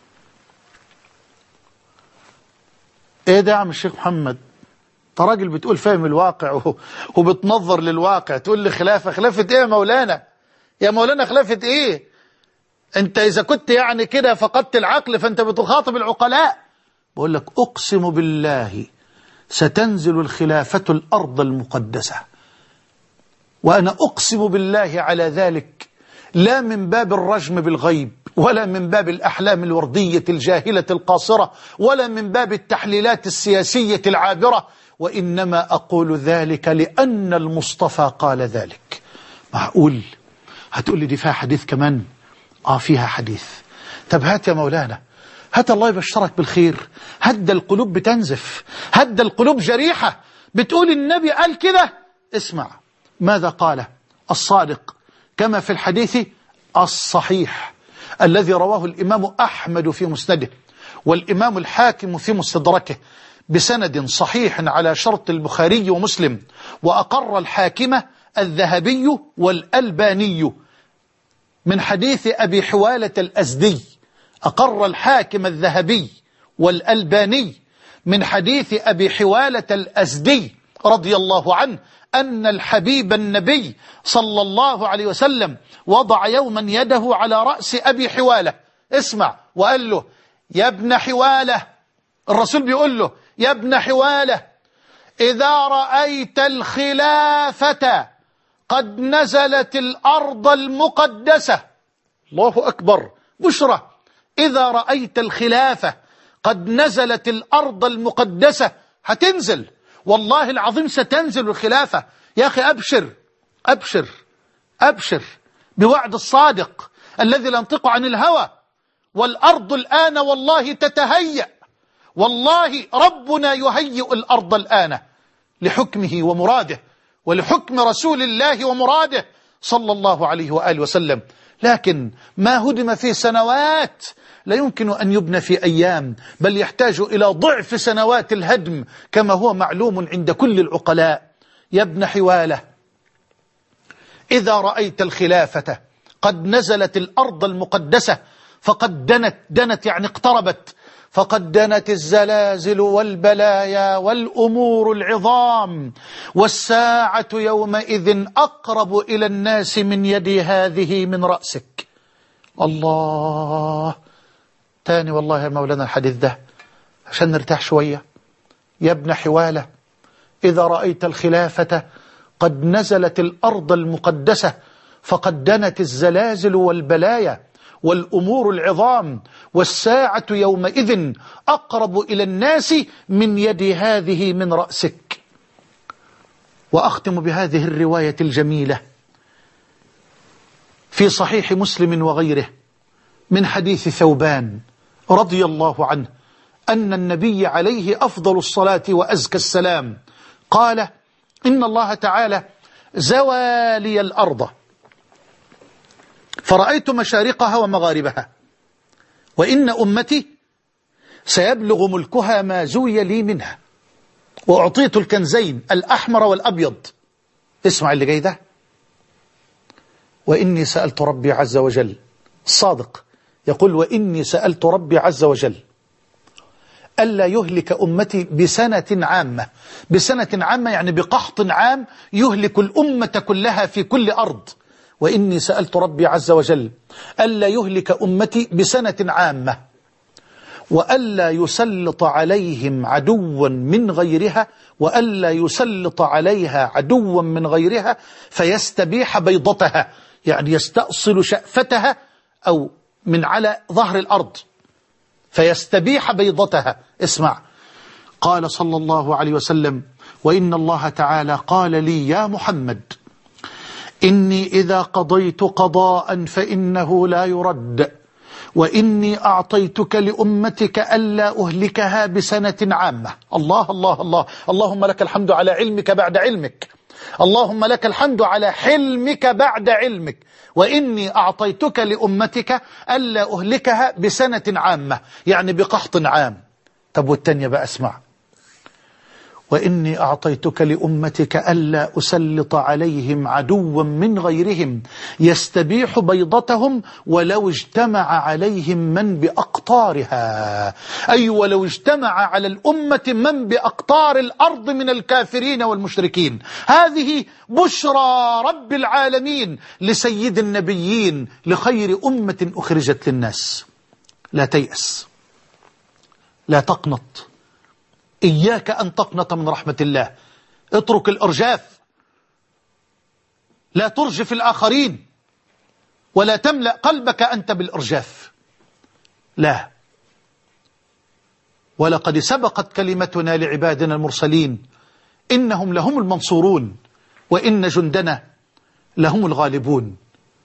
ايه ده يا عم الشيخ محمد؟ انت راجل بتقول فاهم الواقع وبتنظر للواقع، تقول لي خلافة ايه يا مولانا؟ يا مولانا خلافة ايه؟ انت اذا كنت يعني كده فقدت العقل فانت بتخاطب العقلاء. بقول لك اقسم بالله ستنزل الخلافة الأرض المقدسة، وأنا أقسم بالله على ذلك لا من باب الرجم بالغيب ولا من باب الأحلام الوردية الجاهلة القاصرة ولا من باب التحليلات السياسية العابرة، وإنما أقول ذلك لأن المصطفى قال ذلك. معقول هتقول لي دي فيها حديث كمان؟ فيها حديث. طب هات يا مولانا، هات الله يبشرك بالخير. هد القلوب بتنزف، هد القلوب جريحة، بتقول النبي قال كده. اسمع ماذا قال الصادق كما في الحديث الصحيح الذي رواه الإمام أحمد في مسنده والإمام الحاكم في مستدركه بسند صحيح على شرط البخاري ومسلم، وأقر الحاكم الذهبي والألباني من حديث أبي حوالة الأزدي. أقر الحاكم الذهبي والألباني من حديث أبي حوالة الأزدي رضي الله عنه أن الحبيب النبي صلى الله عليه وسلم وضع يوما يده على رأس أبي حوالة. اسمع، وقال له: يا ابن حوالة، الرسول بيقول له: يا ابن حوالة، إذا رأيت الخلافة قد نزلت الأرض المقدسة. الله أكبر، بشرى! إذا رأيت الخلافة قد نزلت الأرض المقدسة، هتنزل والله العظيم، ستنزل الخلافة. يا أخي أبشر أبشر أبشر بوعد الصادق الذي لا ينطق عن الهوى. والأرض الآن والله تتهيأ، والله ربنا يهيئ الأرض الآن لحكمه ومراده، ولحكم رسول الله ومراده صلى الله عليه وآله وسلم. لكن ما هدم في سنوات لا يمكن أن يبنى في أيام، بل يحتاج إلى ضعف سنوات الهدم كما هو معلوم عند كل العقلاء. يا ابن حوالة، إذا رأيت الخلافة قد نزلت الأرض المقدسة فقد دنت يعني اقتربت، فقد دنت الزلازل والبلايا والأمور العظام، والساعة يومئذ أقرب إلى الناس من يدي هذه من رأسك. الله، تاني والله يا مولانا الحديث ده عشان نرتاح شوية. يا ابن حوالة، إذا رأيت الخلافة قد نزلت الأرض المقدسة فقد دنت الزلازل والبلايا والأمور العظام، والساعة يومئذ أقرب إلى الناس من يد هذه من رأسك. وأختم بهذه الرواية الجميلة في صحيح مسلم وغيره من حديث ثوبان رضي الله عنه أن النبي عليه أفضل الصلاة وأزكى السلام قال: إن الله تعالى زوى لي الأرض فرأيت مشارقها ومغاربها، وإن أمتي سيبلغ ملكها ما زوي لي منها، وأعطيت الكنزين الأحمر والأبيض. اسمع اللي جاي ده: وإني سألت ربي عز وجل، الصادق يقول: وإني سألت ربي عز وجل ألا يهلك أمتي بسنة عامة. بسنة عامة يعني بقحط عام يهلك الأمة كلها في كل أرض. وإني سألت ربي عز وجل ألا يهلك أمتي بسنة عامة، وألا يسلط عليهم عدوا من غيرها، وألا يسلط عليها عدوا من غيرها فيستبيح بيضتها، يعني يستأصل شأفتها أو من على ظهر الأرض فيستبيح بيضتها. اسمع، قال صلى الله عليه وسلم: وإن الله تعالى قال لي يا محمد إني إذا قضيت قضاء فإنه لا يرد، وإني أعطيتك لأمتك ألا أهلكها بسنة عامة. الله الله الله، اللهم لك الحمد على علمك بعد علمك، اللهم لك الحمد على حلمك بعد علمك. وإني أعطيتك لأمتك ألا أهلكها بسنة عامة، يعني بقحط عام. طب والتانية بقى اسمع: وإني أعطيتك لأمتك ألا أسلط عليهم عدوا من غيرهم يستبيح بيضتهم ولو اجتمع عليهم من بأقطارها، أي ولو اجتمع على الأمة من بأقطار الأرض من الكافرين والمشركين. هذه بشرى رب العالمين لسيد النبيين، لخير أمة أخرجت للناس. لا تيأس، لا تقنط، إياك أن تقنط من رحمة الله. اترك الإرجاف، لا ترجف الآخرين، ولا تملأ قلبك أنت بالإرجاف، لا. ولقد سبقت كلمتنا لعبادنا المرسلين إنهم لهم المنصورون وإن جندنا لهم الغالبون.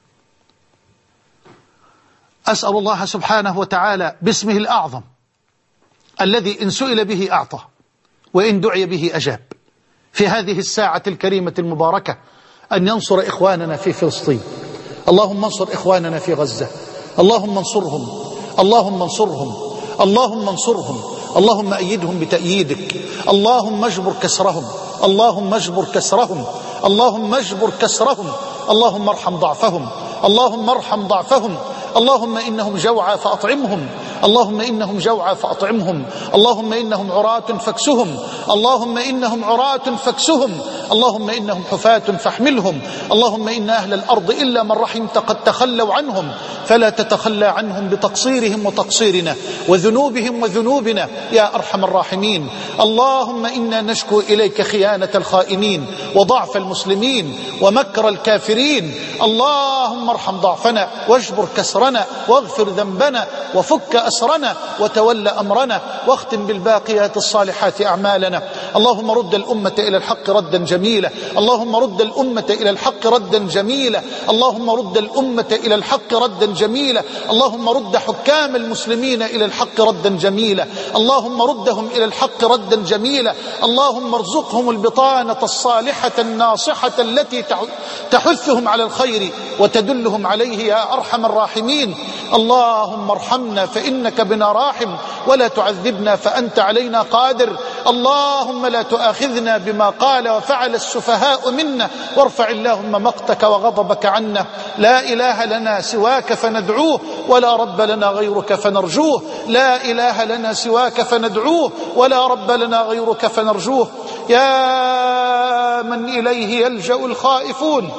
أسأل الله سبحانه وتعالى باسمه الأعظم الذي إن سئل به أعطى وإن دعي به أجاب، في هذه الساعة الكريمة المباركة أن ينصر إخواننا في فلسطين. اللهم انصر إخواننا في غزة، اللهم انصرهم، اللهم انصرهم، اللهم انصرهم، اللهم أيدهم بتأييدك، اللهم اجبر كسرهم، اللهم اجبر كسرهم، اللهم اجبر كسرهم، اللهم ارحم ضعفهم، اللهم ارحم ضعفهم، اللهم إنهم جوعى فأطعمهم، اللهم إنهم جوعى فأطعمهم، اللهم إنهم عراة فاكسهم، اللهم إنهم عراة فاكسهم، اللهم إنهم حفاة فاحملهم، اللهم إن أهل الأرض إلا من رحمت قد تخلوا عنهم، فلا تتخلى عنهم بتقصيرهم وتقصيرنا وذنوبهم وذنوبنا يا أرحم الراحمين. اللهم إنا نشكو إليك خيانة الخائنين وضعف المسلمين ومكر الكافرين. اللهم ارحم ضعفنا واجبر كسرنا واغفر ذنبنا وفك أسرنا وتول أمرنا واختم بالباقيات الصالحات أعمالنا. اللهم رد الأمة إلى الحق ردا جميلا، اللهم رد الأمة إلى الحق ردا جميلا، اللهم رد الأمة إلى الحق ردا جميلا، اللهم رد حكام المسلمين إلى الحق ردا جميلا، اللهم ردهم إلى الحق ردا جميلا، اللهم ارزقهم البطانة الصالحة الناصحة التي تحثهم على الخير وتدلهم عليه يا أرحم الراحمين. اللهم ارحمنا فإنك بنا راحم ولا تعذبنا فأنت علينا قادر. اللهم لا تؤاخذنا بما قال وفعل السفهاء منا، وارفع اللهم مقتك وغضبك عنا. لا إله لنا سواك فندعوه ولا رب لنا غيرك فنرجوه، لا إله لنا سواك فندعوه ولا رب لنا غيرك فنرجوه. يا من إليه يلجأ الخائفون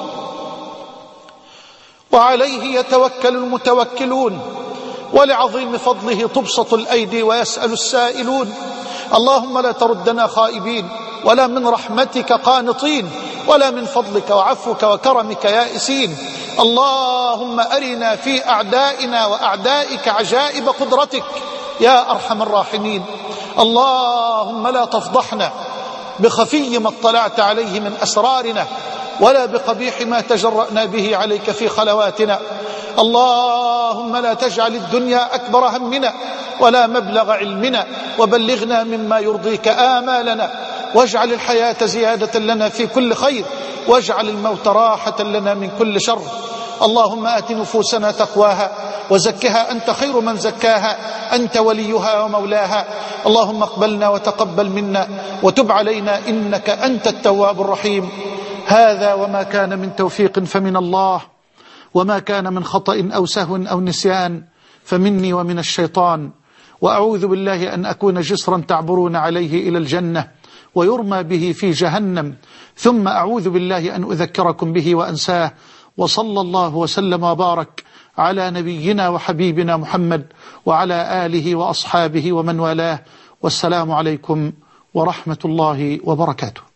وعليه يتوكل المتوكلون، ولعظيم فضله تبسط الأيدي ويسأل السائلون. اللهم لا تردنا خائبين ولا من رحمتك قانطين ولا من فضلك وعفوك وكرمك يائسين. اللهم أرنا في أعدائنا وأعدائك عجائب قدرتك يا أرحم الراحمين. اللهم لا تفضحنا بخفي ما اطلعت عليه من أسرارنا ولا بقبيح ما تجرأنا به عليك في خلواتنا. اللهم لا تجعل الدنيا أكبر همنا ولا مبلغ علمنا، وبلغنا مما يرضيك آمالنا، واجعل الحياة زيادة لنا في كل خير، واجعل الموت راحة لنا من كل شر. اللهم آت نفوسنا تقواها وزكها أنت خير من زكاها، أنت وليها ومولاها. اللهم اقبلنا وتقبل منا وتب علينا إنك أنت التواب الرحيم. هذا وما كان من توفيق فمن الله، وما كان من خطأ أو سهو أو نسيان فمني ومن الشيطان. وأعوذ بالله أن أكون جسرا تعبرون عليه إلى الجنة ويرمى به في جهنم، ثم أعوذ بالله أن أذكركم به وأنساه. وصلى الله وسلم وبارك على نبينا وحبيبنا محمد وعلى آله وأصحابه ومن والاه، والسلام عليكم ورحمة الله وبركاته.